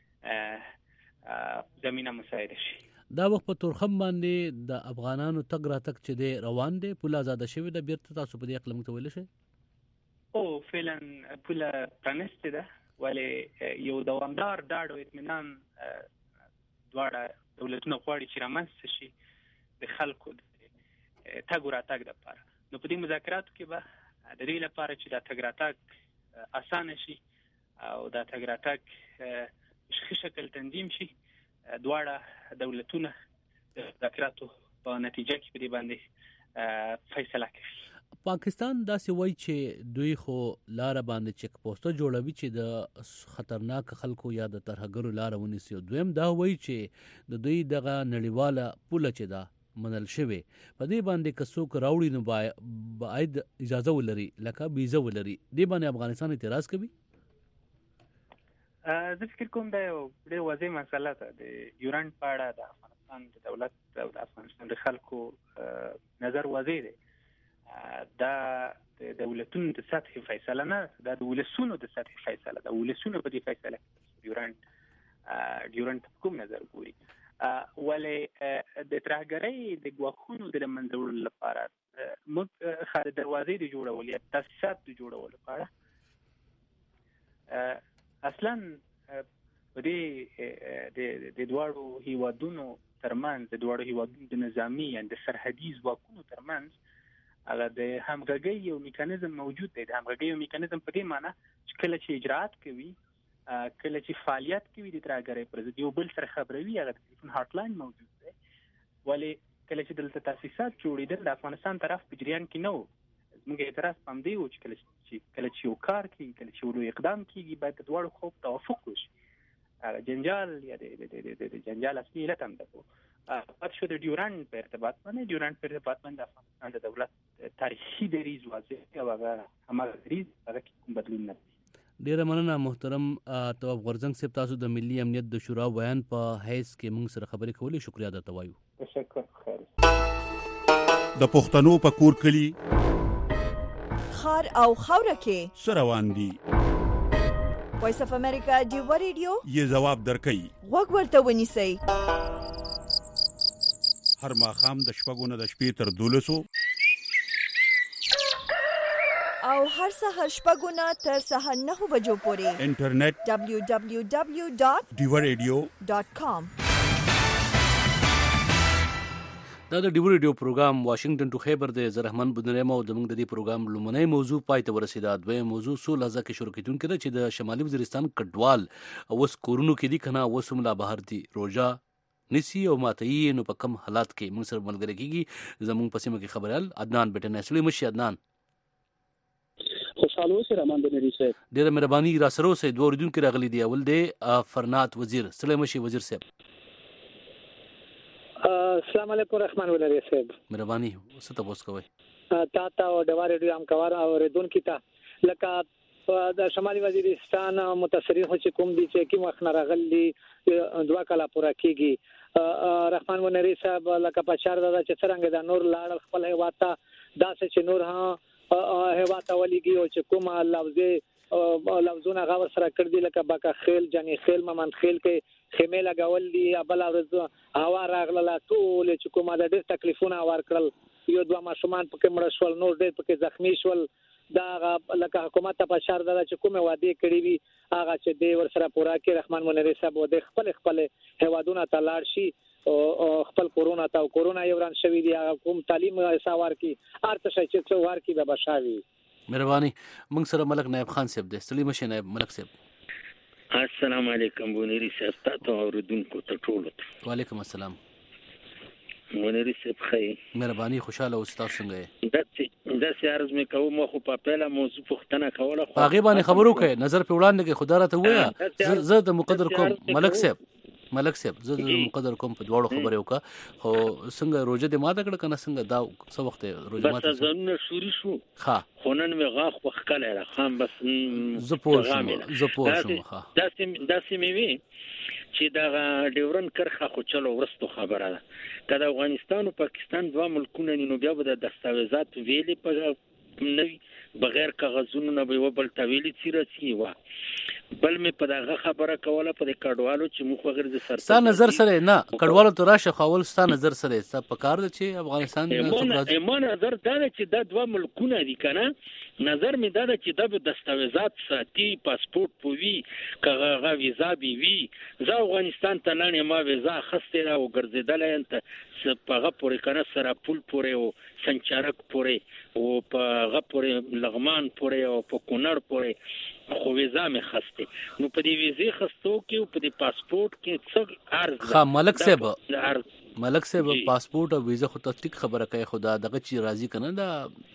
زمینه مساعده شي. دا وخت په تورخم باندې د افغانانو تګ راتګ چې دی روان دی، پوله ازاده شوې ده، بیرته تاسو په دې اقله موږ ته ویلی شئ؟ او فعلا پوله پرانستې ده، ولې یو دوامدار ډاډ او اطمینان دواړه دولتونه غواړي چې رامنځته شي د خلکو د تګ راتګ دپاره. نو په دې مذاکراتو کې به د دې لپاره چې دا تګ راتګ اسانه شي او دا تګ راتګ ښه شکل تنظیم شي، دواړه دولتونه د مذاکراتو په نتیجه کې په دې باندې فیصله کوي. پاکستان داسې وایي چې دوی خو لاره باندې چک پوسټه جوړوي چې د خطرناک خلکو یا د ترهګرو لاره ونیسي، او دویم دا وایي چې د دوی دغه نړیواله پوله چې ده منل شوې په دې باندې که څوک راوړي نو باید اجازه ولري، لکه ویزه ولري. دې باندې افغانستان اعتراض کوي؟ زه فکر کوم دا یو ډېر واضح مسله ده. د یورانډ په اړه د افغانستان د دولت او د افغانستان د خلکو نظر واضح دی. دا د دولتونو د سطحې فیصله نه، دا د ولسونو د سطحې فیصله ده. ولسونو په دې فیصله ډیورنډ ډیورنډ کوم نظر ګوري، ولې د ترهګرۍ د ګواښونو د له منځه وړلو لپاره موږ د دروازې د جوړولو یا تاسیسات د جوړولو لپاره اصلا په دې د دواړو هیوادونو ترمنځ د دواړو هیوادونو د نظامي یا د سرحدي ځواکونو ترمنځ هغه د همغږۍ یو میکانیزم موجود دی. د همغږۍ یو میکانیزم په دې معنی چې کله چې اجراات کوي، کله چې فعالیت کوي د ترهګرۍ پر ضد یو بل سره خبروي، هغه د ټلیفون هاټ لاین موجود دی. ولې کله چې دلته تاسیسات جوړېدل د افغانستان طرف په جریان کې نه و. زموږ اعتراض په همدې و چې کله چې کله چې یو کار کېږي، کله چې یو لوی اقدام کېږي، باید د دواړو خوا توافق وشي. هغه جنجال یا د جنجال اصلي علت هم ده. پاتې شو د ډیورنډ په ارتباط باندې. ډیورنډ په ارتباط باندې د افغانستان د دولت تاریخي دریځ واضح او هغه هماغه دریځ هغه کې کوم بدلون نه دی. ډیره مننه محترم تواب غورځنګ صاحب، تاسو د ملي امنیت د شورا ویان په حیث کې موږ سره خبرې کولې، شکریا درته وایو. تشکر. خیر. د پښتنو په کور کلی خار او خاوره کې سره روان دي. وایس اف امریکا ډیو ریډیو یې جواب درکړي. وګ ورته ونیسئ. هر ماښام د شپږو نه د شپې تر دولسو او هر سهار شپږو نه تر سهار نهو بجو پورې انټرنیټ دبلیو دبلیو دبلیو ډاټ ډیو ریډیو ډاټ کام. دا د ډیو ریډیو پروګرام واشنگټن ټو خیبر دی. زه رحمان بودنیم او زموږ د دې پروګرام لومړنی موضوع پای ته ورسېده. دویم موضوع څو لحظه کې شروع کېدونکې ده چې د شمالي وزیرستان کډوال اوس کورونو کې دي که نه، اوس هم لا بهر دي، روژه نیسي او ماتوي. نو په کم حالات کې موږ سره ملګری کېږي زموږ په سیمه کې خبریال عدنان بیټنی. سلوی مشي عدنان. خوشحاله اوسئ رحمان بنری صاحب. ډېره مهرباني، را سره اوسئ. دوه اورېدونکي راغلي دي. اول دی فرنات وزیر. سلوی مشي وزیر صاحب. السلام علیکم رحمان ولري صاحب مهرباني څه تاسو کوي تا تا او د واره ډیم کوار اوریدونکو ته لکه د شمالي وزیرستان متاثرین هڅه کوم دي چې کوم وخت راغلي دوا کاله پورا کیږي رحمان ولري صاحب لکه په چار دا چې څنګه د نور لاړ خپل هواته داسې چې نور ها هواته ولګي او چې کومه لفظي لفظونه غوړ سره کړ دي لکه باکا خیل جنې خیل ممن خیل کې خیمه لګول دي بل ورځ هوا راغله ټول چې کومه د ډېر تکلیفونه ور کړل یو دوه ماشومان پکې مړ شول نور ډېر پکې زخمی شول دا لکه حکومت په شر دا چې کومه وعده کړې وي هغه چې د ور سره پورا کې رحمان منری صاحب د خپل خپل هوادونه تلاړ شي او خپل کورونا تا کورونا یو ران شوی دی کوم تعلیم ساوار کی ارته شي چې څوار کی به بشاوي مهرباني موږ سره ملک نائب خان صاحب د سلیم شه نائب ملک صاحب السلام علیکم بونری صاحب تاسو اوریدونکو ته ټول وعلیکم السلام بونری صاحب خیر مهرباني خوشاله اوسه تاسو څنګه د د سیارز مې کوم خو په پیله موضوع پختنه کوله خو هغه باندې خبرو کوي نظر په وړاندې کې خدا راته ویا زه د مقدر کوم ملک صاحب ملک صاحب زه د مقدر کوم په دواړو خبرې وکړه خو څنګه روزه د ماته کړه کنه څنګه دا څو وخت روزه ماته بس زنه شوري شو ها خونن مې غاخ وخکله را خام بس زه پوښم زه پوښم ها داسې داسې مې وی چې دا ډیورن کرخه خو چلو ورستو خبره ده کله افغانستان او پاکستان دوه ملکونه نو بیا به د دستاویزات ویلې په نوی بغیر کاغذونو نه به وبل تویلی چیرسي وا بل مې په دغه خبره کوله په کډوالو چې مخ وغیر د سر ستا نظر سره نه کډوالو ته راشه خول ستا نظر سره ستا په کار دی چې افغانستان نه ایمان نظر دا چې دا دوه ملکونه دي کنه نظر مې دا چې د دستاویزات ساتي پاسپورت پوي کغه ویزا بي وی زه افغانستان ته لاندې ما ویزا خسته را وګرځیدل انت سپغه پورې کنه سره پول پورې او سنچارک پورې او په غ پورې لغمان پورې او په کونړ پورې خو ویزا مې خسته نو په دې ویزه خستو کې په دې پاسپورت کې څه ارز ها ملک صاحب ملک صاحب پاسپورت او ویزا خو ته ټیک خبره کوي خدا دغه چی راضی کنه دا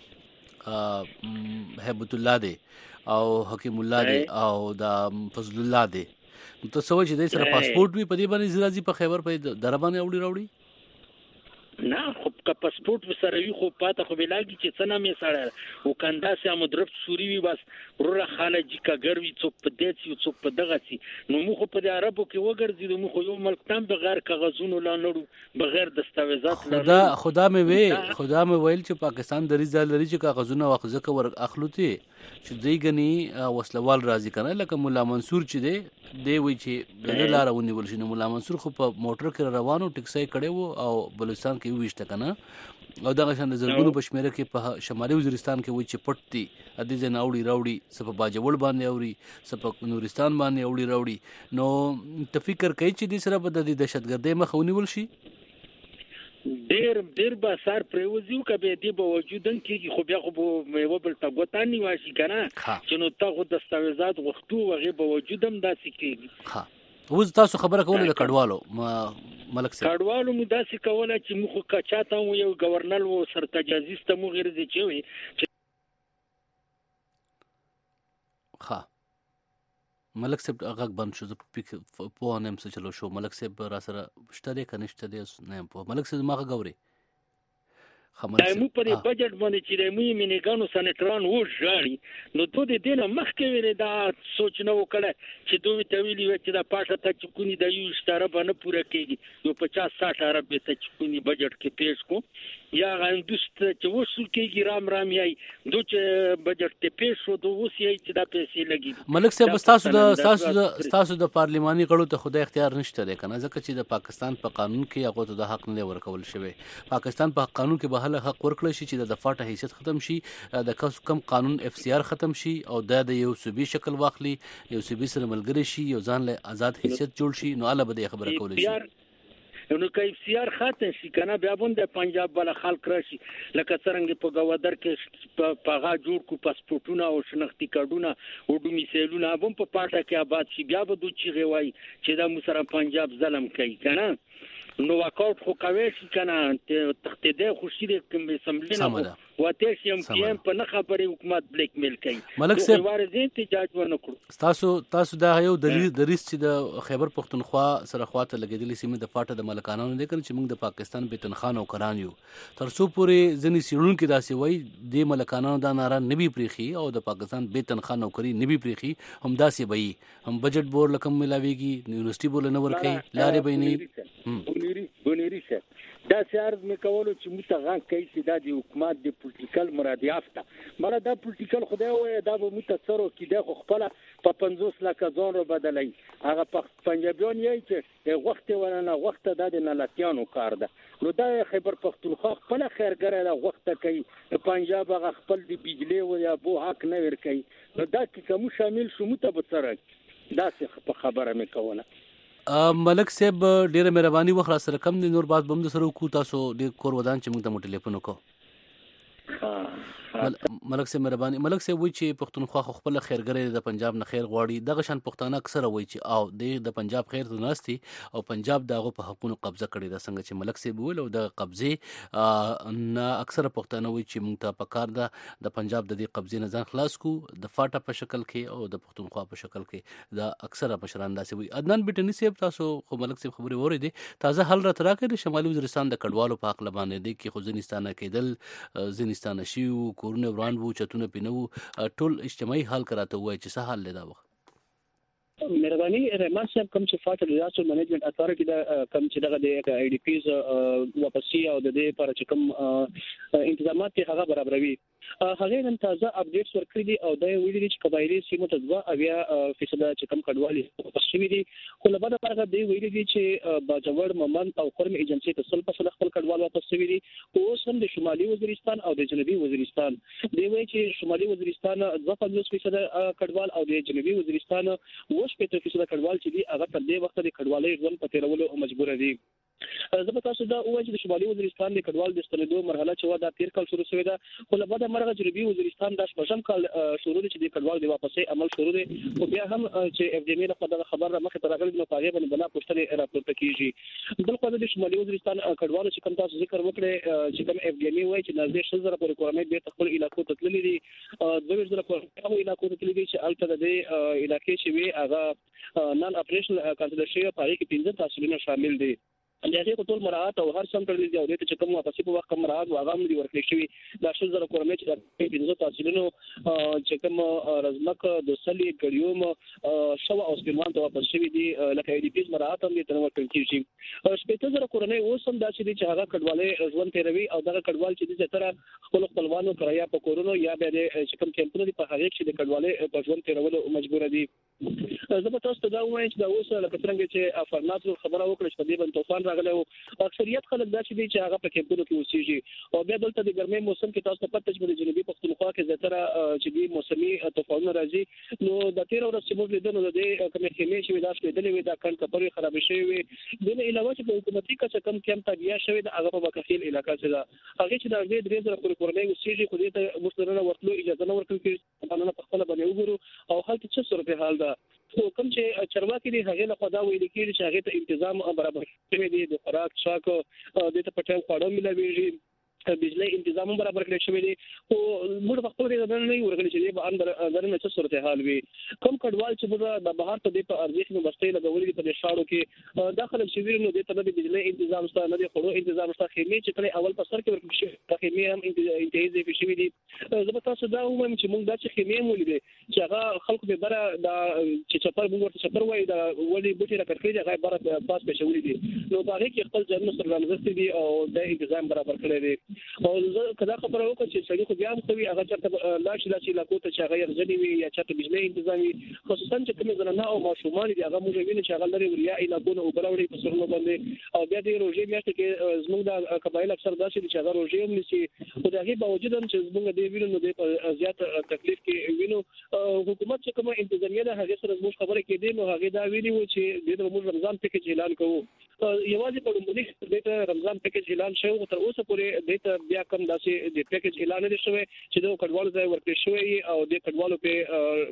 هبت الله دی او حکیم الله دی او دا فضل الله دی ته سوچ دې سره پاسپورت وی په دې باندې راضی په خیبر په دربانه اوړي راوړي نه خو که پاسپورت سره وي خو پاته خو بلاګي چې څنګه مې سره او کنده سه مدرب سوري وي بس ورره خالجی کاګروي څوک په دې چې څوک په دغه سي نو موږ په دې عربو کې وګرځیدو موږ یو ملک تام بغیر کاغذونو لا نړو بغیر دستاویزات لا خدا خدا مې وی خدا مې ویل چې پاکستان د ریزه لري چې کاغذونه واخذه کور اخلوتي چې دوی غني وسلوال راضي کنه لکه مولا منصور چې دی دی وی چې د لار ونیول شنو مولا منصور خو په موټر کې روانو ټیکسي کړي وو او بلوچستان کې وښته کنه او دغه شان د زرګونو بشمیره کې په شمالي وزیرستان کې وای چې پټتي ا دې ځنه اوړي راوړي سپ باجوړ باندې اوري سپ نورستان باندې اوړي راوړي نو ته فکر کوي چې د سره بد د دهشتګردۍ مخونی ول شي ډیر ډیر به سر پروزیو کبه دی به وجودن کې خو بیا خو مې وبل تا غوتانی واشي کنه چې نو تاسو دستاویزات غوښتو وغه به وجودم داسې کېږي ها اوس تاسو خبره کوله د کډوالو ملک صاحب کډوالو مو داسې کوله چې مخ کچاته یو گورنر و سرتجازیست مو غیر دي چې وي ها ملک صاحب هغه بند شو په نیم څه چلو شو ملک صاحب را سره شته دې کنيشته دې نه په ملک صاحب ماغه غوري دایمو پر بجټ باندې چې دایمو مینګانو سنټران و ژاړي نو ته دې نه مخکې ویل دا سوچ نه وکړه چې دوی ته ویلي و چې دا پاشه ته چې کونی د یو ستاره باندې پوره کېږي یو پچاس ساټ عرب ته چې کونی بجټ کې پیش کو یا غندست چې وصول کېږي رام رام یای دوی چې بجټ ته پیش شو دوی وسی چې دا پیسې لګي ملک صاحب تاسو د تاسو د تاسو د پارلماني غړو ته خدای اختیار نشته دی کنه ځکه چې د پاکستان په قانون کې هغه ته د حق نه ورکول شوی پاکستان په قانون کې به هله حق ورکړل شي چې د دفاع حیثیت ختم شي د کم قانون اف سی آر ختم شي او د یو صوبي شکل واخلي یو صوبي سره ملګری شي یو ځان له آزاد حیثیت جوړ شي نو الله به خبره کول شي نو که اف سی آر ختم شي کنه بیا باندې پنجاب بل خلک راشي لکه څنګه په گوادر کې پاغا جوړ کو پاسپورتونه او شناختی کارتونه او ډومیسیلونه هم په پاټه کې آباد شي بیا به دوی چی غوي چې دا مو سره پنجاب ظلم کوي کنه نو واکاوټ خو کوي چې کنه تخته دې خوشي دې کوم سمبلینا وته شي ام پی ام په نه خبرې حکومت بلیک میل کوي ملک صاحب ورزين احتجاج ونه کړو تاسو تاسو دا یو د ریس چې د خیبر پختونخوا سره خواته لګیدلې سیمه د پاټه د ملکانانو دي چې موږ د پاکستان به تنخان او کران یو ترڅو پورې ځنی سیرون کې داسې وای د ملکانانو دا ناره نبی پریخي او د پاکستان به تنخان او کری نبی پریخي هم داسې وای هم بجټ بور لکم ملاويږي یونیورسيټي بول نه ورکي لارې بیني بونيري بونيري شه دا سیارز مې کولو چې متغان کوي چې دا د حکومت د پولیټیکل مرادیافته مړه دا پولیټیکل خدای وای دا به متصرو کې د خپل په پنځوس لک ځون رو بدلای هغه په پنجابیون یې چې وخت ورنه وخت د نلاتیانو کار ده نو دا خیبر پختونخوا خپل خیرګره د وخت کوي پنجاب هغه خپل د بجلی او یا بو حق نه ور کوي نو دا کې کوم شامل شو متبصره دا څه خبره مې کوله ملک صاحب ډیره مهرباني وخت سره کم دي نور بعد بم د سره کو تاسو ډیر کور ودان چې موږ ته ټلیفون وکړو ملک صاحب مهرباني ملک صاحب وایي چې پښتونخوا خپل خیرګره د پنجاب نه خیر غواړي دغه شان پښتانه اکثر وایي چې او د پنجاب خیر ته ناشتي او پنجاب دغه په حقونو قبضه کړي دا څنګه چې ملک صاحب ویل او د قبضه نه اکثر پښتانه وایي چې موږ ته پکار ده د پنجاب د دې قبضه نه ځان خلاص کو د فاټا په شکل کې او د پښتونخوا په شکل کې دا اکثر مشران داسې وایي عدنان بټنی صاحب تاسو خو ملک صاحب خبري وره دي تازه حل را تراکې د شمالي وزیرستان د کډوالو په حق لبانې دي کې خو ځنستانه کېدل ځنستانه شیو کورونه وران وو چتونه پینو ټول اجتماعي حل کراته وای چې څه حل لیدا وخت مهرباني رحمان صاحب کوم چې فاټ ریاست منیجمنت اتارټي دا کوم چې دغه د ای ډی پیز واپسی او د دې پر چې کوم انتظامات هغه برابروي هغه نن تازه اپډیټس ورکړي دي او دا ویلي دي چې قبایلی سیمو ته دوه اویا فیصد چې کوم کډوالي واپسوي دي خو له بده مرغه دی ویلي دي چې باجوړ مومند او خرم ایجنسی ته سل په خپل کډوال واپسوي دي اوس هم د شمالي وزیرستان او د جنوبي وزیرستان دی وایي چې شمالي وزیرستان دوه پنځوس فیصد کډوال او د جنوبي وزیرستان وش په فیصد کډوال چې دي هغه تر دې وخت د کډوالۍ ژوند په تیرولو مجبور دي زه به تاسو دا وایم چې د شمالي وزیرستان د کډوال د ستنېدو مرحله چې و دا تیر کال شروع شوې ده خو له بده مرغه جنوبي وزیرستان د شپږم کال شروع دي چې د کډوال د واپسې عمل شروع دي خو بیا هم چې اف ډي ام له خبره خبره مخه تر راغلي نو پاغه باندې بنا پوښتنه راپورته کیږي بل خو د شمالي وزیرستان کډوال چې کوم تاسو ذکر وکړي چې کوم اف ډي ام وایي چې نږدې شل زره پورې کورنۍ به خپل علاقو ته تللي دي دوه زره پورې هغه علاقو ته تللي دي چې البته د علاقې چې وي هغه نن اپریشنل کانسیډر شوی په هغه کې پنځه تحصیلونه شامل دي هغه په ټول مراحت او هر سم تړلې دي او د چې کوم واپسې په وخت کوم مراحت او هغه ملي ورکړي شوی د شل زره کورنۍ چې د پنځه تحصیلونو چې کوم رزمک د سلی ګړیوم شو او سپیمان ته واپس شوی دي لکه ای ډی پیز مراحت هم دي تر ورکړل کیږي شپږ زره کورنۍ اوس هم داسې دي چې هغه کډوالۍ ژوند تیروي او دغه کډوال چې د تر خپل خپلوانو کریا په کورونو یا به د چې کوم کمپونو په هغه کې د کډوالۍ په ژوند تیرولو مجبور دي زه به تاسو ته دا وایم چې دا اوس لکه څنګه چې افرنات خبره وکړه چې په دې باندې طوفان راغلی او اکثریت خلک داسې دي چې هغه په کمپونو کې اوسېږي او بیا دلته د ګرمۍ موسم کې تاسو ته پته چې د جنوبي پښتونخوا کې زیاتره چې د موسمي طوفانونه راځي نو د تیر ورځ چې موږ لیدل نو د کومې خیمې چې دا شویدلې وي دا کڼ کپرې خراب شوی وي د نه علاوه چې په حکومتي کچه کم کم تابعیا شوی د هغه په بکفیل علاقې څخه ده هغه چې د دې درې زره پورې کورنۍ اوسېږي خو دې ته مستنه ورتلو اجازه نه ورکړي چې قانون په خپل باندې وګورو او هلته څه صورت حال ده خو کوم چې چرواکي دي هغه له خدا ویل کېږي چې هغه ته تنظیم برابر شوی دی د خوراک څاک د ته پټه خواړه ملويږي بجلی تنظیم برابر کړی شوی دی خو موږ په خپل ځای نه ورغلي چې به اندر درنه څه صورت حال وي کوم کډوال چې موږ د بهر ته د په ارزښت نو بستې لګولې په شاړو کې داخله شوی نو د ته د بجلی تنظیم سره نه دی خورو تنظیم سره خېمې چې کله اول په سر کې ورکړي شي خېمې هم انتهایی په شوی دي زه تاسو دا وایم چې موږ د خېمې مولې چې هغه خلکو به بره د چې چپر موږ ورته چپر وایي دا ولې بوټي راکړي هغه بره پاس په شوی دي نو هغه کې خپل ځان سره راځي دي او د تنظیم برابر کړی دی او زه کدا خبره وکړم چې سړي خو بیا هم کوي هغه چرته لاش لاش علاقو ته چې هغه یې وي یا چرته بجلی تنظیمي خصوصا چې کوم زنانه او ماشومان دي هغه موږ ویني چې هغه لري وریا علاقو نه وبراوړي په سرونو باندې او بیا د روزي میاشت کې زموږ د قبایل اکثر داسې چې هغه روزي هم نشي خو دغه باوجود هم چې زموږ د وینو نو د زیات تکلیف کې وینو حکومت چې کومه انتظامیه ده هغه سره زموږ خبره کې دي نو هغه دا ویلي و چې د موږ رمضان پیکج اعلان کوو یوازې په لومړي د رمضان پیکج اعلان شوی تر اوسه پورې د بیا کوم داسې د پیکج اعلان نه شوی چې د کډوالو ځای ورکړی شوی او د کډوالو په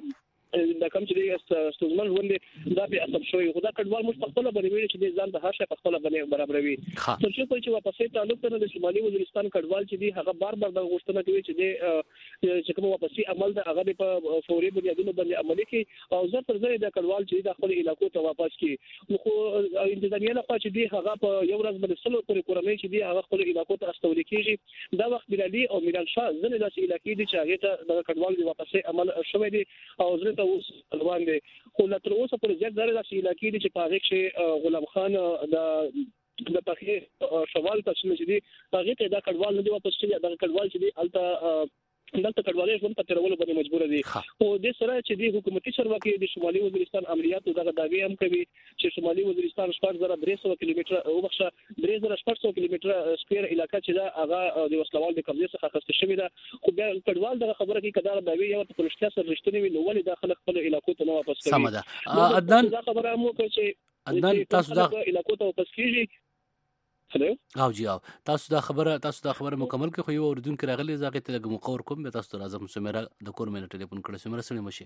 د کوم چې ستونزمن ژوند دا به اسب شوی خو دا کډوال موږ په خپل باندې ویل چې ځان د هر شي په خپل باندې برابروي تر څو چې واپسې تعلق لري د شمالي وزیرستان کډوال چې دی هغه بار بار د غوښتنه کوي چې د چې کوم واپسې عمل د هغه په فوري بنیادونو باندې عملي کوي او زه پر ځای د کډوال چې د خپل علاقو ته واپس کړي خو انتظامیه له خوا چې دی هغه په یو ورځ باندې سلو پورې کورنۍ چې دی هغه خپل علاقو ته استول کېږي دا وخت بلالي او میران شاه ځنې داسې علاقې دي چې هغه ته د کډوال دی واپسې عمل شوی دی او زه ته اوس روان دي خو تر اوسه پر ځای دغه علاقې دي چې په هغه کې غلام خان د د پخې شوال تاسو چې دی هغه ته دا کډوال نه دی واپس شوی دا کډوال چې دی الته دلته کډوالۍ ژوند په تیرولو باندې مجبور دي او د سره چې د حکومتي چارواکي د شمالي وزیرستان عملیاتو دغه داوی هم کوي چې شمالي وزیرستان شپږ زره درې سوه کیلومتره او بخښه درې زره شپږ سوه کیلومتره سکوير علاقې چې دا هغه د وسلوال د قبضې څخه اخیستل شوی ده خو بیا کډوال دغه خبره کوي کدا داوی یو په رښتیا سره رښتینی وي نو ولې داخله خپل علاقو ته نه واپس کوي سم ده عدنان دا خبره مو کوي چې عدنان تاسو دا علاقو ته واپس کیږي هلو او جی او تاسو دا خبره تاسو دا خبره مکمل کړئ خو یو اوردونکو راغلی زاغه ته لګ مقور کوم به تاسو راځم سمره د کور مې ټلیفون کړی سمره سره مشي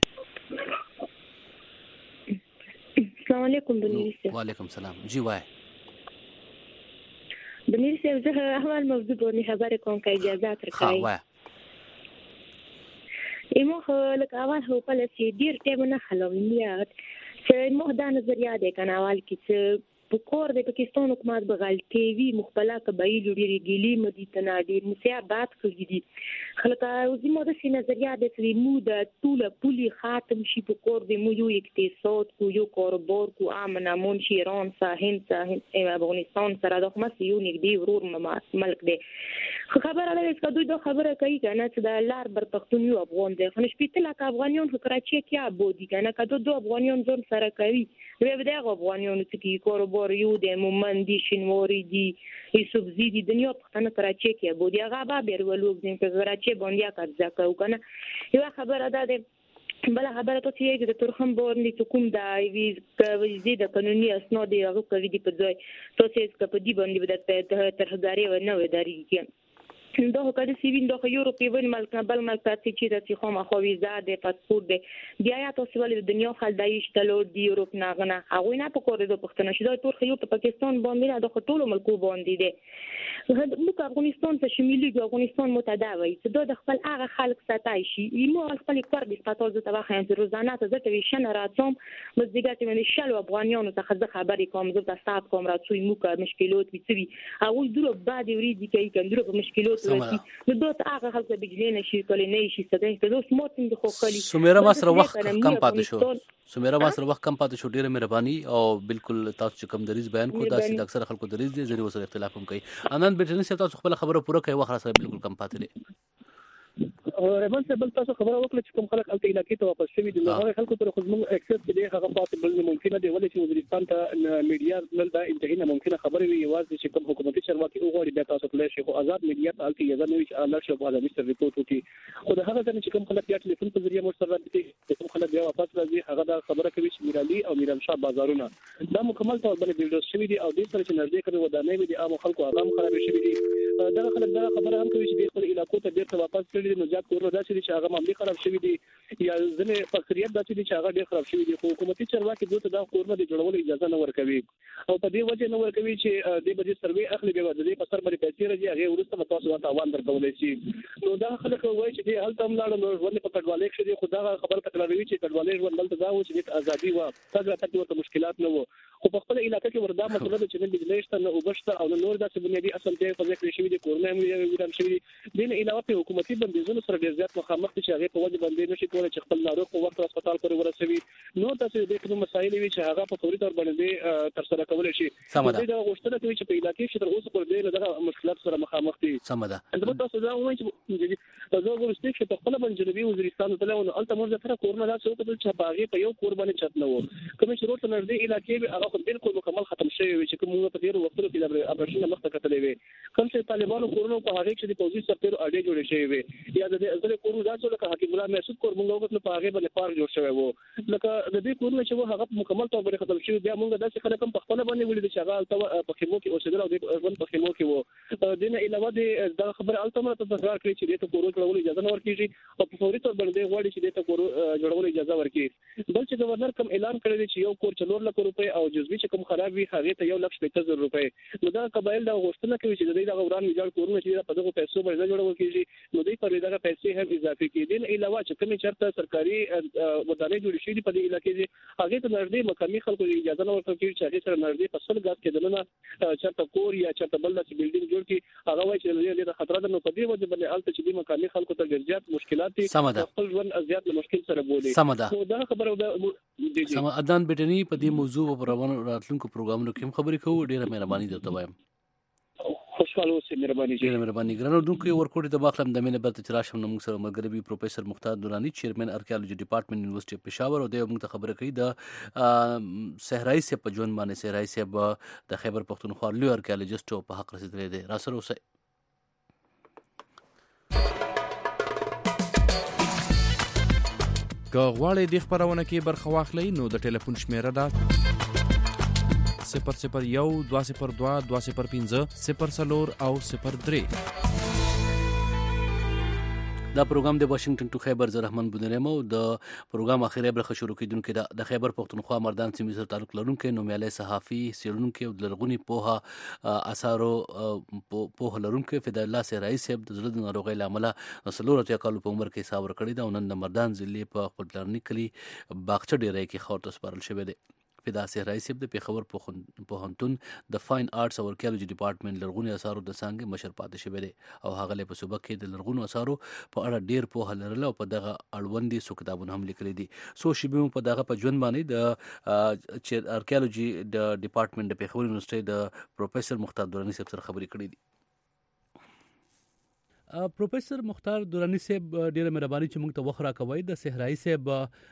السلام علیکم بنیر صاحب وعلیکم السلام جی وای بنیر صاحب زه احوال موضوع باندې خبرې کوم که اجازه ترکړئ ها وای ایمو لکه اول هو په لسی ډیر ټیم نه خلوینیات چې مو دا نظریه ده کنه اول کې چې په کور د پاکستان حکومت بغالتي وی مخبلا قبایل ډیری ګلی مدي تنادي مساعدات کوي دي خلک او زموږ د نظریه د سری مو د ټول پولی خاتم شي په کور د مو یو اقتصاد کو یو کاروبار کو امن امون شي ایران ساحل ساحل افغانستان سره د خمس یو نګدي ورور ملک دی خبر علي چې دوی د خبره کوي کنه چې د لار بر پښتون یو افغان دی خو شپېته لک افغانیان خو کراچي کې ابودي کنه کدو دو افغانیان ځون سره کوي وی به دغه افغانیان چې کاروبار یو د مومن دي شینواري دي ای سبزیدي دنیا پښتنه کراچي کې ابودي هغه به بیرولو د کراچي باندې قبضه کوي کنه یو خبره ده بل خبره ته چې د ترخم باندې کوم د ویز ویزې د قانوني اسناد هغه کوي د په ځای تاسو چې په دې باندې د ترهګاری و نه وداري کې دا کله سی وین د یورپی ون ملک بل ملک ته چې د خو مخو ویزا د پاسپورت دی بیا یا تاسو ول د دنیا خلدایش تلو د یورپ نه غنه هغه نه په کور د پښتنه شي د تور خو په پاکستان باندې د ټولو ملکو باندې دی موږ افغانستان ته شمولي افغانستان متداوي چې د خپل هغه خلک ساتای شي مو خپل کور د سپاتال د توخه ان روزانه ته د ویشن راتوم مزګات من شلو افغانیانو ته خبرې کوم زه تاسو کوم راتوي مو کا مشکلات وي هغه دروب بعد وريدي کوي کندرو په مشکلات نو دوت هغه خلک د بجلی نشي کولای نه شي ستاسو ته دوه سموتنګ خو خالي سمیرا ما سره وخت کم پاتې شو سمیرا ما سره وخت کم پاتې شو ډیره مهرباني او بالکل تاسو چې کوم دریز بیان کو دا چې اکثر خلکو دریز دي زری وسره اختلاف هم کوي انن بیٹنی سره تاسو خپل خبره پوره کوي وخت سره بالکل کم پاتې دي ربان څه بل تاسو خبره وکړه چې کوم خلک الته علاقې ته واپس شوي دي نو هغه خلکو پر خو موږ اکسس کې هغه پاتې بل ممکنه دی ولې چې وزیرستان ته میډیا نن دا انتهایی نه ممکنه خبره وي یوازې چې کوم حکومتي چارواکي وګوري بیا تاسو کولای شي خو آزاد میډیا ته الته یزه نوې چې الله شو بالا مستر ریپورت وکړي خو دا هغه ځنه چې کوم خلک یا ټلیفون په ذریعہ مو سره دي کوم خلک بیا واپس راځي هغه دا خبره کوي چې میرالي او میران شاه بازارونه دا مکمل تور باندې بیلډ شوی دي او د سره چې نږدې کړي ودانې وي دي عام خلکو آرام خراب شوی دي دا خلک دا خبره هم کوي چې د خپل علاقو ته بیرته واپس کړي نو ځکه کورونه داسې دي چې هغه معاملې خراب شوی دي یا ځنې فقریت داسې دي چې هغه ډېر خراب شوی دي خو حکومتي چارواکي دوی ته دا کورونه د جوړولو اجازه نه ورکوي او په دې وجه نه ورکوي چې د بجې سروي اخلي به د دې په سر باندې پیسې راځي هغه ورسته تاسو ته تاوان درکولای شي نو دا خلک وایي چې د هلته ملاړ نو ژوند په کډوالۍ کې دي خدا خبر تکراروي چې کډوالۍ ژوند دلته دا و چې د ازادي و څنګه تاسو ته مشکلات نه وو خو په خپل علاقې کې وردا مسله ده چې نه بجلی شته نه وبشته او نور داسې بنیادي اصل ته په ذکر شوی دي کورونه هم ویران شوی دي د علاوه په حکومتي بندیزونو سره ډېر زیات مخامخ دي چې هغه په وجه باندې نشي کولای چې خپل ناروغ په وخت هسپتال پورې ورسوي نو تاسو د کوم مسایل وی چې هغه په فوري تور باندې تر سره کولای شي دا غوښتنه کوي چې په علاقې کې تر اوسه پر دې دغه مشکلات سره مخامخ دي سمدا زه تاسو دا وایم چې تاسو ورسته چې په خپل باندې جنوبي وزیرستان ته لاونه الته موږ سره کورونه لا څه وکړل چې باغې په یو کور باندې چت نه وو کوم شروع ته نږدې علاقې به هغه بالکل مکمل ختم شوی وي چې کوم په ډیرو وختونو کې د اپریشن مخته کتلې وي کوم چې طالبانو کورونو په هغه کې د پوزي سرتیر اړې جوړې شوې وي یا د دې کورونو داسې لکه حکیم الله محسود کور موږ وکړو په هغه باندې پارک جوړ شوی وو لکه د دې کورونو چې هغه په مکمل توګه باندې ختم شوی بیا موږ داسې خلک هم په خپل باندې ولید چې هغه په خیمو کې اوسېدل او د ژوند په خیمو کې وو د نه علاوه د خبره الته ته تکرار کړی چې د کورونو جوړولو اجازه نه ورکړي او په فوري تور باندې غواړي چې د کورونو جوړولو اجازه ورکړي بل چې گورنر کوم اعلان کړی دی چې یو کور څلور لک روپۍ او جزوي چې کوم خراب وي هغه ته یو لک شپږ زره روپۍ نو دا قبایل دا غوښتنه کوي چې د دې د غوران میجار کورونه چې په دغه پیسو باندې جوړول کیږي نو دوی پر دغه پیسې هم اضافي کیدي نه علاوه چې کوم چرته سرکاري ودانۍ جوړ شي په دې علاقې کې هغه ته نږدې مقامي خلکو اجازه نه ورکړي چې هغه سره نږدې فصل غاز کې دنه چرته کور یا چرته بل څه بلډینګ جوړ کړي هغه وایي چې د خطر نه په دې وجه باندې الته چې د مقامي خلکو ته ډېر مشکلات دي خپل ژوند ازیات له مشکل سره بولي نو دا خبره د سم ادان بټنی په دې موضوع په روانو راتلونکو پروګرامونو کې خبرې کوو ډیره مهرباني درته وایم خوشاله اوسئ مهرباني ډیره مهرباني ګرانو دونکو ورکوټي د باخلم د مینه برته چراشم نو موږ سره ملګری پروفیسور مختار دورانی چیرمن ارکیالوجي ډپارټمنټ یونیورسيټي پېښور او د موږ ته خبرې کوي د صحرایي سه په ژوند باندې صحرایي سه د خیبر پختونخوا لوی ارکیالوجیسټ په حق رسیدلې دي را سره اوسئ که غواړئ د خبرونه کې برخه واخلئ نو د ټلیفون شمیره ده صفر صفر یو دوه صفر دوه دوه صفر پنځه صفر څلور او صفر درې دا پروګرام د واشنگټن ټو خیبر زه رحمان بودنیم او د پروګرام اخیری برخه شروع کیدونکې د خیبر پختونخوا مردان سیمې سره تعلق لرونکي نومیالي صحافي سیرونکي او لرغونی پوها اثارو پوها لرونکي فدا الله صحرایي صاحب د زړه د ناروغۍ لامل سلور اتیا کال په عمر کې صبر کړی دا نن د مردان ضلع په خپل پلاني کلی باغچه ډیرای کې خور ته سپارل شوی دی فدا صحرایي صاحب د پیښور پوهنتون د فاین آرټس او ارکیالوجي ډپارټمنټ لرغونی اثارو د څنګه مشر پاتې شوی دی او هغه له په صوبه کې د لرغونو اثارو په اړه ډیر پوهه لرله او په دغه اړوندې سو کتابونه هم لیکلي دي سو شیبه په دغه په ژوند باندې د ارکیالوجي د ډپارټمنټ د پیښور یونیورسيټي د پروفیسور مختار دورانی صاحب سره خبرې کړې دي پروفیسور مختار دورانی صاحب ډیره مهرباني چې موږ ته وخت راکوي د صحرایي صاحب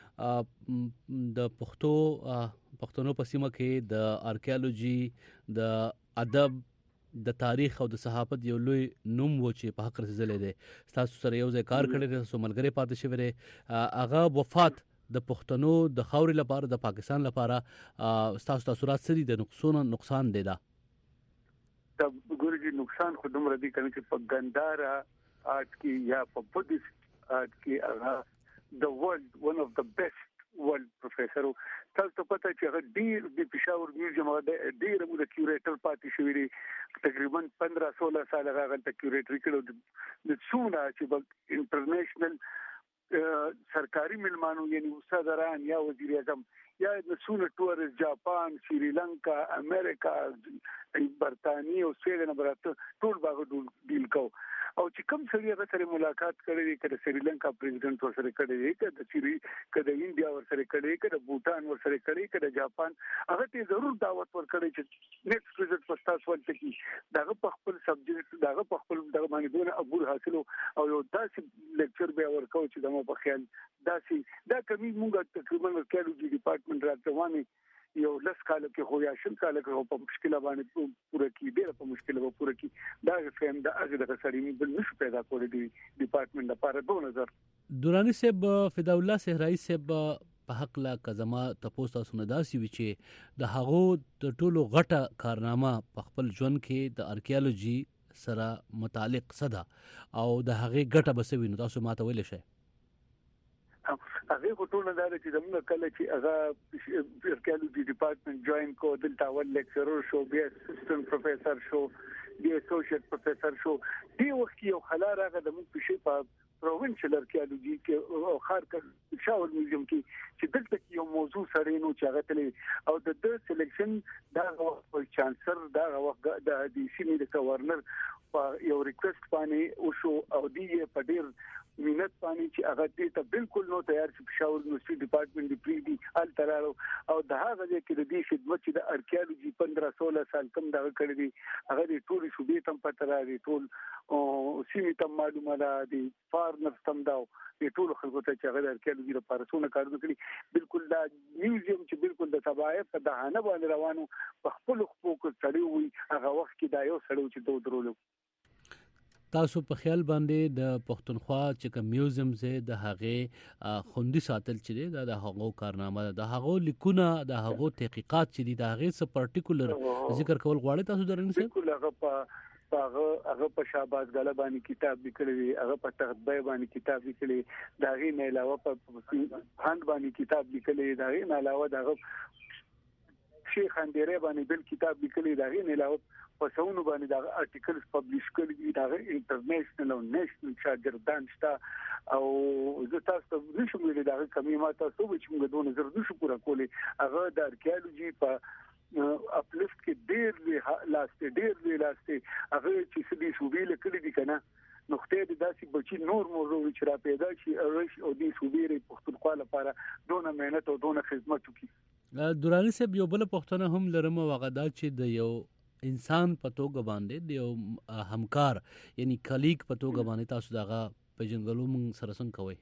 د پښتو پښتنو په سیمه کې د ارکیالوجي د ادب د تاریخ او د صحافت یو لوی نوم و چې په حق رسیدلې ده تاسو سره یو ځای کار کړی دی تاسو ملګری پاتې شوی دی هغه وفات د پښتنو د خاورې لپاره د پاکستان لپاره تاسو تاثیرات سری د نقصان نقصان دی دا د ګورګي نقصان خو دومره دي کنه چې په ګندارا آرټ کې یا په بودیست آرټ کې هغه د ورلد ون اف د بیسټ ورلد پروفیسور تاسو ته پته چې هغه ډیر د پېښور میوزیم د ډیر موږ کیوریټر پاتې شوی دی تقریبا پندرہ سولہ سال هغه د کیوریټر کړو د څونه چې انټرنیشنل سرکاري ملمانو یعنی صدران یا وزیر اعظم یا د څونه ټورز جاپان سریلانکا امریکا برتانیې او سویډن برته ټول باغ ډیل کو او چې کوم سړي هغه سره ملاقات کړی دی کله سریلانکا پریزیدنت ور سره کړی دی کله سری کله انډیا ور سره کړی کله بوتان ور سره کړی کله جاپان هغه ته ضرور دعوت ور کړی چې نیکسټ وزټ پستاس ولته کی داغه په خپل سبجیکټ داغه په خپل دغه باندې دونه عبور حاصلو او یو داسې لیکچر به ور کوي چې دمو په خیال داسې دا کمی موږ تقریبا ارکیالوجي ډپارټمنټ راځواني یو لس کال کې خو یا شل کال کې په مشکله باندې پوره کې ډېر په مشکله به پوره کې دا فهم د هغه د سړی بل نشو پیدا کولای دی ډپارټمنټ لپاره دوه نظر دورانی صاحب فدا الله صحرایي صاحب په حق لا کزما تاسو تاسو نه داسي وی چې د هغو د ټولو غټه کارنامه په خپل ژوند کې د ارکیالوجي سره متعلق صدا او د هغه غټه بسوي نو تاسو ماته ویل شئ هغه ټول نه دا چې زموږ کله چې هغه ارکیالوجي ډپارټمنټ جوائن کو دلته ول لیکچرر شو بیا اسسټنټ پروفیسور شو بیا اسوسییټ پروفیسور شو دی وخت یو خلار هغه د موږ په شی په پروینشل ارکیالوجي کې او خار کې شاول میوزیم کې چې دلته یو موضوع سره نو چې هغه تل او د د سلیکشن دا وخت چانسلر دا وخت د دې سیمې د گورنر په یو ریکوست باندې او شو او دی په ډیر مینت باندې چې هغه دې ته بالکل نو تیار چې پېښور یونیورسيټي ډپارټمنټ دی پری دی ال ترالو او د هغه کې د دې خدمت چې د ارکیالوجي پندرہ سولہ سال کم دا کړی دی هغه د ټول صوبې تم پته راځي ټول او سیمې تم معلومه ده د فارنر تم دا د ټول خلکو ته چې هغه د ارکیالوجي لپاره څونه کارونه کړی بالکل دا میوزیم چې بالکل د تبعیت په دهانه باندې روانو په خپل خپل سړی وي هغه وخت کې دا یو سړی چې دوه درولو تاسو په خیال باندې د پښتونخوا چې کوم میوزیم زه د هغه خوندي ساتل چې دی د هغو کارنامه د هغو لیکونه د هغو تحقیقات چې دي د هغه څه پارټیکولر ذکر کول غواړي تاسو درنه سره بالکل هغه په هغه هغه په شاباس غلا باندې کتاب لیکلی هغه په تغبې باندې کتاب لیکلی دا غي نه علاوه په هند باندې کتاب لیکلی دا غي نه علاوه دا شیخ اندری باندې بل کتاب لیکلی دا غي نه علاوه په څونو باندې دا ارټیکلز پبلش کړي دي دا انټرنیشنل او نېشنل شاګردان شته او زه تاسو ته نشم ویلي دا کمی ما تاسو چې موږ دوه نظر نشو پورا کولی هغه د ارکیالوجي په اپلفټ کې ډېر لاسته ډېر لاسته هغه چې سدي صوبې لکړي دي کنه نقطه د داسې بچي نور موضوع چې را پیدا شي او د صوبې پښتونخوا لپاره دونه مهنت او دونه خدمت وکړي دوراني صاحب یو بل پښتنه هم لرم وغدا چې د یو انسان په توګه باندې د یو همکار یعنی کلیګ په توګه باندې تاسو دغه پیژنګلو مون سره څنګه کوي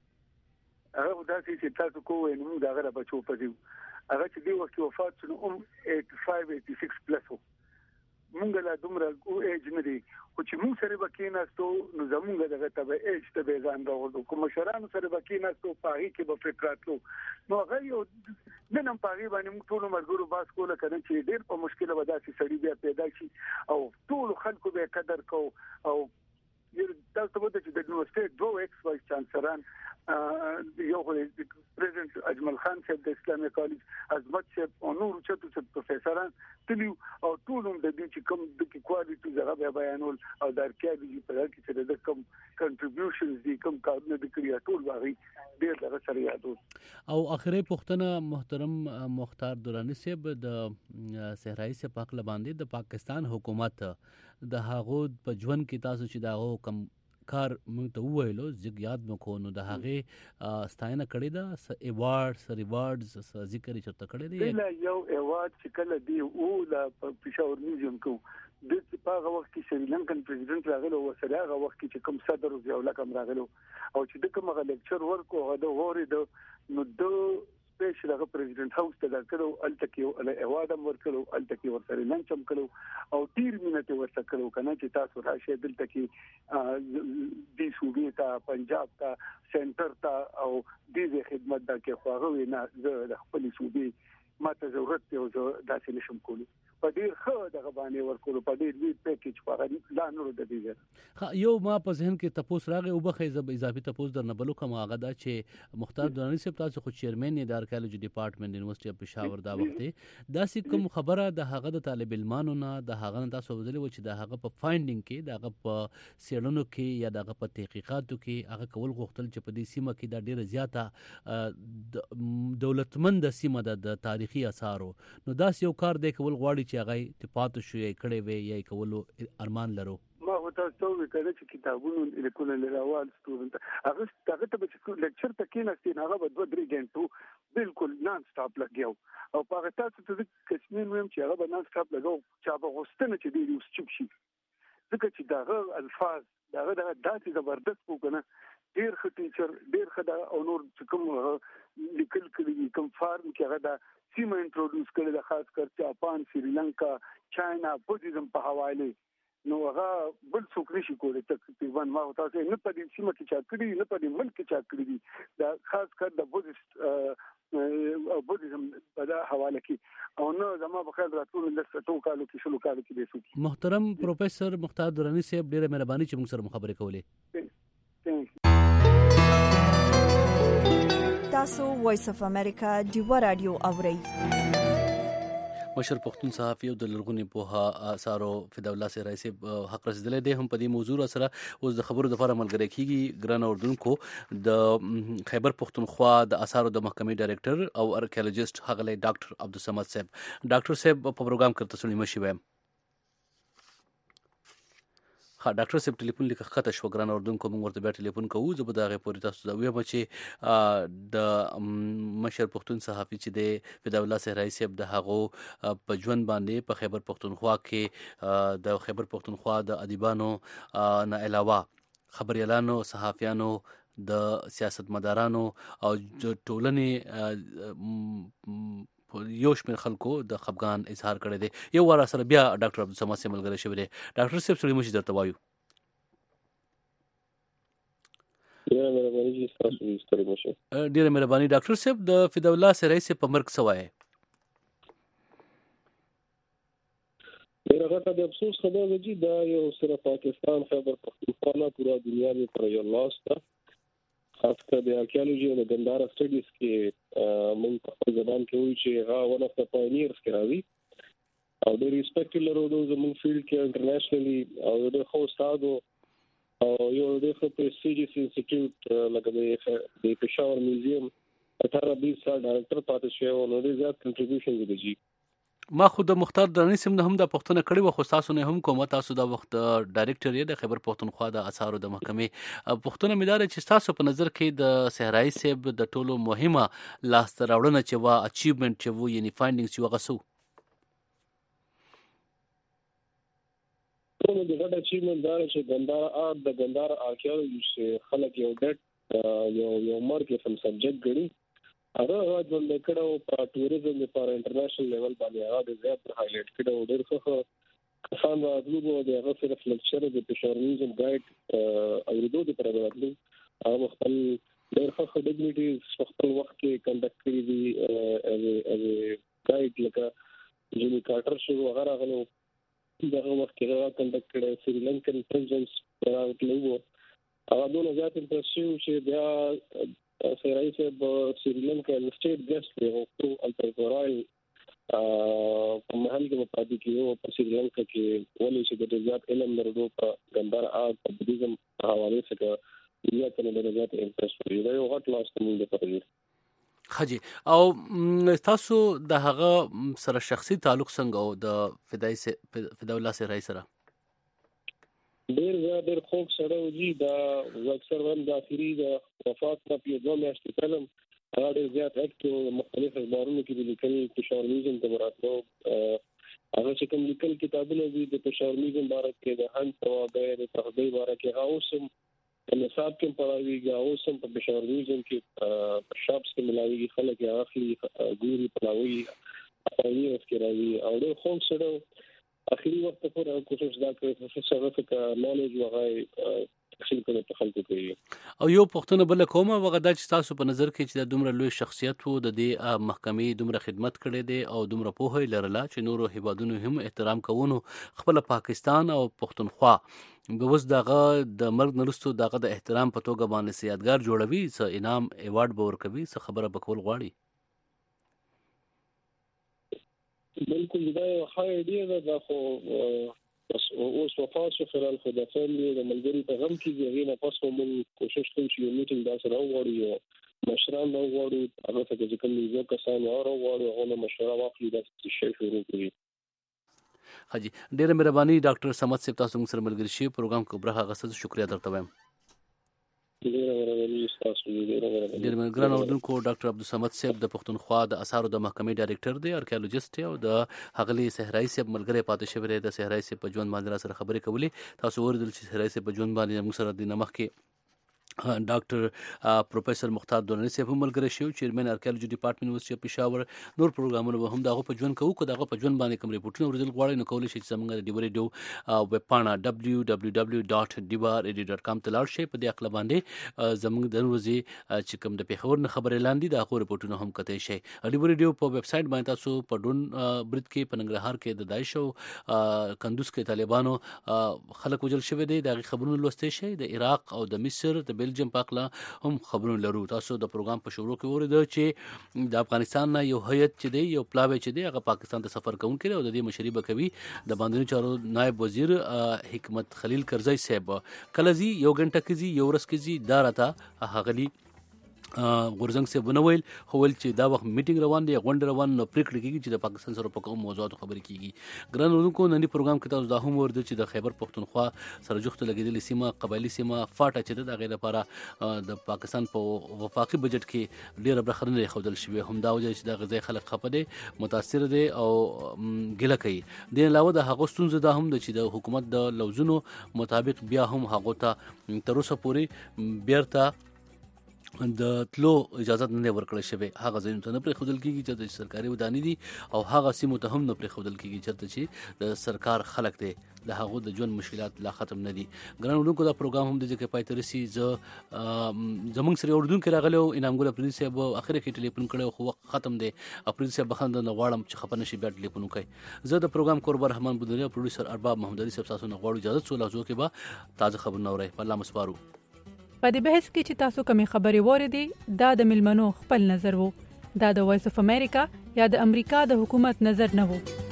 هغه داسې چې تاسو کوی نو دغه بچو په دی هغه چې دی وخت وفات شنو ام eighty-five eighty-six پلس مونږ لا دومره او ایج نه دی خو چې مونږ سره بکیناستو نو زمونږ دغه تبع ایج ته به ځان راوړو کوم شرانو سره بکیناستو پاغي کې به فکراتلو نو هغه یو نن هم پاغي باندې موږ ټول مرګورو باس کوله کنه چې ډېر په مشکله ودا چې سړی بیا پیدا شي او ټول خلکو به قدر کو او تاسو ته چې د یونیورسيټي دوه ایکس وایس چانسلران یو پریزیدنت اجمل خان صاحب د اسلامي کالج عظمت صاحب او نور چتو څه پروفیسوران تلیو او ټول هم د دې چې کوم د کوالټي زغه بیانول او د ارکیالوجي په اړه چې د کوم کنټریبیوشنز دي کوم کارونه د کړی ټول واغی ډېر دغه سره یادو او اخري پښتنه محترم مختار دورانی صاحب د صحرایي سپاق لباندې د پاکستان حکومت د هغو په ژوند کې تاسو چې دا کم کار موږ ته وویلو زګ یاد مکو نو د هغه ستاینه کړی دا ایوارډز ریوارډز ذکر چرته کړی دی بل یو ایوارډ چې کله دی او د پېښور میوزیم کو د هغه وخت کې سریلانکن پریزیدنت راغلو او سره هغه وخت کې کوم صدر او یو لکم راغلو او چې د کومه لیکچر ورکو هغه د هوري د نو د سپیشل هغه پریزیدنت هاوس ته درکړو التکیو ال ایوارډ ورکړو التکیو ورسره لنچم کړو او ډیر مینته ورسره کړو کنه چې تاسو راشه دلته کې د صوبې ته پنجاب ته سنټر ته او د خدمت د کې خواغوي نه د خپل صوبې ماته ضرورت دی او داسې نشم کولی په ډیر ښه دغه باندې ورکول په ډیر وی پیکیج په لا نور د دې یو ما په ذهن کې تپوس راغی او بخې زب اضافي تپوس در نه بلو کوم هغه دا چې مختار دورانی صاحب تاسو خو چیرمن یې د ارکیالوجي ډپارټمنټ یونیورسيټي اف پېښور دا وخت دا سې کوم خبره د هغه د طالب علمانو نه د هغه تاسو ودلې و چې د هغه په فایندینګ کې د هغه په سیړنو کې یا د هغه په تحقیقاتو کې هغه کول غوښتل چې په دې سیمه کې دا ډیره زیاته دولتمند سیمه ده د تاریخي آثارو نو دا یو کار دی کول غواړي چې هغه اتفاق شوی کړي وي یا کولو ارمان لرو ما وتا څو وکړه چې کتابونو لیکونه لراوال سټوډنټ هغه هغه ته چې لیکچر ته کېناستین هغه به دوه درې غنټو بالکل نان سټاپ لګیاو او په تاسو ته کښمن ویم چې هغه به نان سټاپ لګاو چې هغه غوښتنه چې دی اوس چوب شي ځکه چې داغه الفاظ داغه دغه داسې زبردست وکنه ډیر ښه ټیچر ډیر ښه او نور کوم لیکل کړي کوم فارم کې هغه دا سیمه انټروډوس کړي د خاص کر جاپان سریلانکا چاینا بودیزم په حواله نو هغه بل څوک نشي کولای تقریبا ما تاسو نه په دې سیمه کې چا کړی نه په دې ملک کې چا کړی دي دا خاص کر د بودیست بودیزم په حواله کې او نو زما په خیال راتلو لسه تو کالو کې شلو کالو کې دیسو محترم پروفیسور مختار دورانی صاحب ډیره مهرباني چې موږ سره خبرې کولې تاسو وایس اف امریکا دیوا رادیو اورئ مشر پښتون صحافي او د لرغونی په آثارو فدا الله سي رئیس حق رسیدلې ده هم په دې موضوع سره اوس د خبرو د لپاره ملګری کیږي ګران اوردونکو د خیبر پښتونخوا د آثارو د محکمې ډایریکټر او ارکیالوجیست هغه ډاکټر عبدالصمد صاحب ډاکټر صاحب په پروګرام کې تاسو نیمه شي وایم ها ډاکټر صاحب ټلیفون لیکه خطه شو ګران اردوونکو موږ ورته بیا ټلیفون کوو زه به د هغې پورې تاسو ته وایم چې د مشر پښتون صحافي چې دی فدا الله صحرایي صاحب د هغو په ژوند باندې په خیبر پښتونخوا کې د خیبر پښتونخوا د ادیبانو نه علاوه خبریالانو صحافیانو د سیاستمدارانو او ټولنې یو شمېر خلکو د خفګان اظهار کړی دی. یو وار سره بیا ډاکټر عبدالصمد صاحب ملګری شوی دی. ډاکټر صاحب سړي موږ درته وایو ډیره مهرباني. ډاکټر صاحب د فدا الله صحرایي صاحب په مرګ څه وایي؟ ډیره غټه د افسوس خبره ده چې دا یو صرف پاکستان خیبر پښتونخوا نه پورا دنیا کې پر یو لاس ده. خاص کر د آرکیالوجي او د ګندهارا سټډیز کې موږ په خپل زبان کې وایو چې هغه ون اف د پاینیرز کې راوي او د ریسپیکټ لرو د زموږ فیلډ کې انټرنیشنلی او د خو استادو او یو د خو پرستیجیس انسټیټیوټ لکه د پېښور میوزیم اټاره بیس سال ډایرکټر پاتې شوی او نو ډېر زیات کنټریبیوشن دی. جی ما خو د مختار درنی سم نه هم د پښتنه کړي و خو تاسو نه هم کوم تاسو د وخت ډایرکټر یې د خیبر پښتونخوا د اثارو د محکمې پښتنه مدار چې تاسو په نظر کې د صحرایي صاحب د ټولو مهمه لاسته راوړنه چې وا اچیومنت چې وو یعنی فایندینګز چې وغسو ټول د غټ اچیومنت دا چې ګندهارا ارت د ګندهارا آرکیالوجي چې خلک یو ډټ یو یو مارکیټ سم سبجیکټ ګڼي هغه راځول کړه په ټوریزم لپاره انټرنیشنل لیول باندې هغه د زیات هایلایټ کړه. ډېر ښه کسان راغلو د هغه سره فلکچر د پېښور میوزیم ګایډ اوریدو د پر راغلو هغه خپل ډېر ښه ډیګنیټیز خپل وخت کې کنډکټ کړی دي از ګایډ لکه جیمی کارټر شو هغه راغلو دغه وخت کې هغه کنډکټ کړی سریلانکن پرزیدنټس راغلو هغه دونه زیات امپرسیو چې بیا صحرایي صاحب سریلانکا د سټیټ ګیسټ دی او الټرورای په محل کې پاتې کیو په سریلانکا کې ولې چې د زیات علم لرلو په ګندهارا ارت په بدیزم حواله سره بیا څنګه د زیات انټرست لري دا یو غټ لاس ته موږ پرې خجی او تاسو د هغه سره شخصي تعلق څنګه او د فدای فدا الله صحرایي سره ډېر زیات ډېر خوب سره وږي دا اکثر هم د اخیری د وفات په پیو دوه میاشتې کلم هغه ډېر زیات اکټیو مختلف اخبارونو کې لیکل پېښور میوزیم ته وراتلو هغه چې کوم لیکل کتابونه دي د پېښور میوزیم باره کې د هند توابع د تخدی باره کې هغه اوسم په نصاب کې پڑھاویږي اوسم په پېښور میوزیم کې په شاپس کې ملاوي خلک یې اخلي ګوري پلاوي اپایني اسکي راوي او ډېر خوب سره اخیری وخت پر کوشش دا کوي چې څنګه څنګه نالج وغای تحصیل کړي په خلکو کې. او یو پښتون بل کومه وغدا چې تاسو په نظر کې چې د دومره لوی شخصیت وو د دې محکمې دومره خدمت کړي دي او دومره پوهه لرله چې نورو هیوادونو هم احترام کوونو خپل پاکستان او پښتونخوا بوز دغه د مرګ نرستو دغه د احترام په توګه باندې سیادګار جوړوي څه انعام ایوارډ به ورکوي څه خبره به کول غواړي. بالکل دا یو ښه ایډیا ده خو اوس وفات شو خلال خو د فیملی د ملګری په غم کې هغه نه پس موږ کوشش کوو چې یو میټینګ دا سره وغواړو مشران دا وغواړو هغه څه چې کوم یو کسان اورو وغواړو هغه مشوره واخلي دا څه شي شروع کړي. حاجی ډېر مهرباني ډاکټر صمد صاحب تاسو موږ سره ملګری شي پروګرام کو برخه غسه شکریا درته وایم. ډېر منګران اردوونکو ډاکټر عبدالصمد صاحب د پښتونخوا د اثارو د محکمې ډایرکټر دی آرکیالوجیست او د هغلی صحرایي صاحب ملګری پاتې شوی دی د صحرایي صاحب په ژوند باندې سره خبرې کولې تاسو ورته چې صحرایي صاحب په ژوند باندې موږ سره د نمخ کې ډاکټر پروفیسور مختار دورانی صاحب هم ملګری شو چیرمن آرکیالوجي ډپارټمنټ یونیورسيټي پېښور نور پروګرامونه به هم دغه په ژوند کوو که دغه په ژوند باندې کوم ریپورتونه ورزل غواړي نو کولی شي چې زموږ د ډیو ریډیو ویب پاڼه دبلیو دبلیو دبلیو ډاټ ډیوا ریډیو ډاټ کام ته لاړ شئ په دې اقل باندې زموږ د ورځې چې کوم د پېښور نه خبرې لاندې د هغو ریپورتونه هم کتئ شئ. ډیو ریډیو په ویب سایټ باندې تاسو په ډون برید کې په ننګرهار کې د داعش او کندوز کې طالبانو خلک وجل شوي دي د خبرونو لوستئ شئ. د عراق او د مصر د بیلجیم په اقل هم خبرونه لرو. تاسو د پروګرام په شروع کې اوریدل چې د افغانستان نه یو هیئت چې دی یو پلاوی چې دی هغه پاکستان ته سفر کوونکی دی او د دې مشري به کوي د باندې چارو نائب وزیر حکمت خلیل کرزی صاحب. کله زی یو غنټه کې زی یو ورځ کې زی دا راته هغلی غورزنګ صاحب ونه ویل خو ول چې دا وخت میټینګ روان دی غونډه روان نو پریکړه کیږي چې د پاکستان سره په کوم موضوعاتو خبرې کیږي ګران اردوونکو نننی پروګرام کې تاسو دا هم ورده چې د خیبر پختونخوا سره جوخت لګیدلې سیمه قبایلی سیمه فاټه چې د غیر لپاره د پاکستان په وفاقي بجټ کې ډیره برخه نه خودل شوی هم دا وجه چې د غزي خلک خپه دي متاثر دي او ګله کوي د علاوه د هغو ستونزې دا هم د چې د حکومت د لوزونو مطابق بیا هم هغه ته تر اوسه پورې بیرته د تلو اجازه نه ورکړل شوی هغه ځین ته نه پرې خودل کیږي چې د سرکاري ودانۍ دي او هغه سیمو ته هم نه پرې خودل کیږي چې د سرکار خلک دي د هغه د ژوند مشکلات لا ختم نه دي ګران اردوونکو دا پروګرام هم د ځکه پای ته رسي ز زمونږ سره اردوونکو راغلو انعام ګل افریدي صاحب اخر کې ټلیفون کړو خو ختم دي افریدي صاحب بخند نه غواړم چې خپه نشي بیا ټلیفون وکړي زه د پروګرام قربان رحمان بودنیا پروډوسر ارباب محمد علي صاحب تاسو نه غواړم اجازه څو لحظو کې به تازه خبر نه اورئ په الله مسپارو په دې بحث کې چې تاسو کومې خبرې واردې دا د ملمنو خپل نظر وو دا د وایس اف امریکا یا د امریکا د حکومت نظر نه وو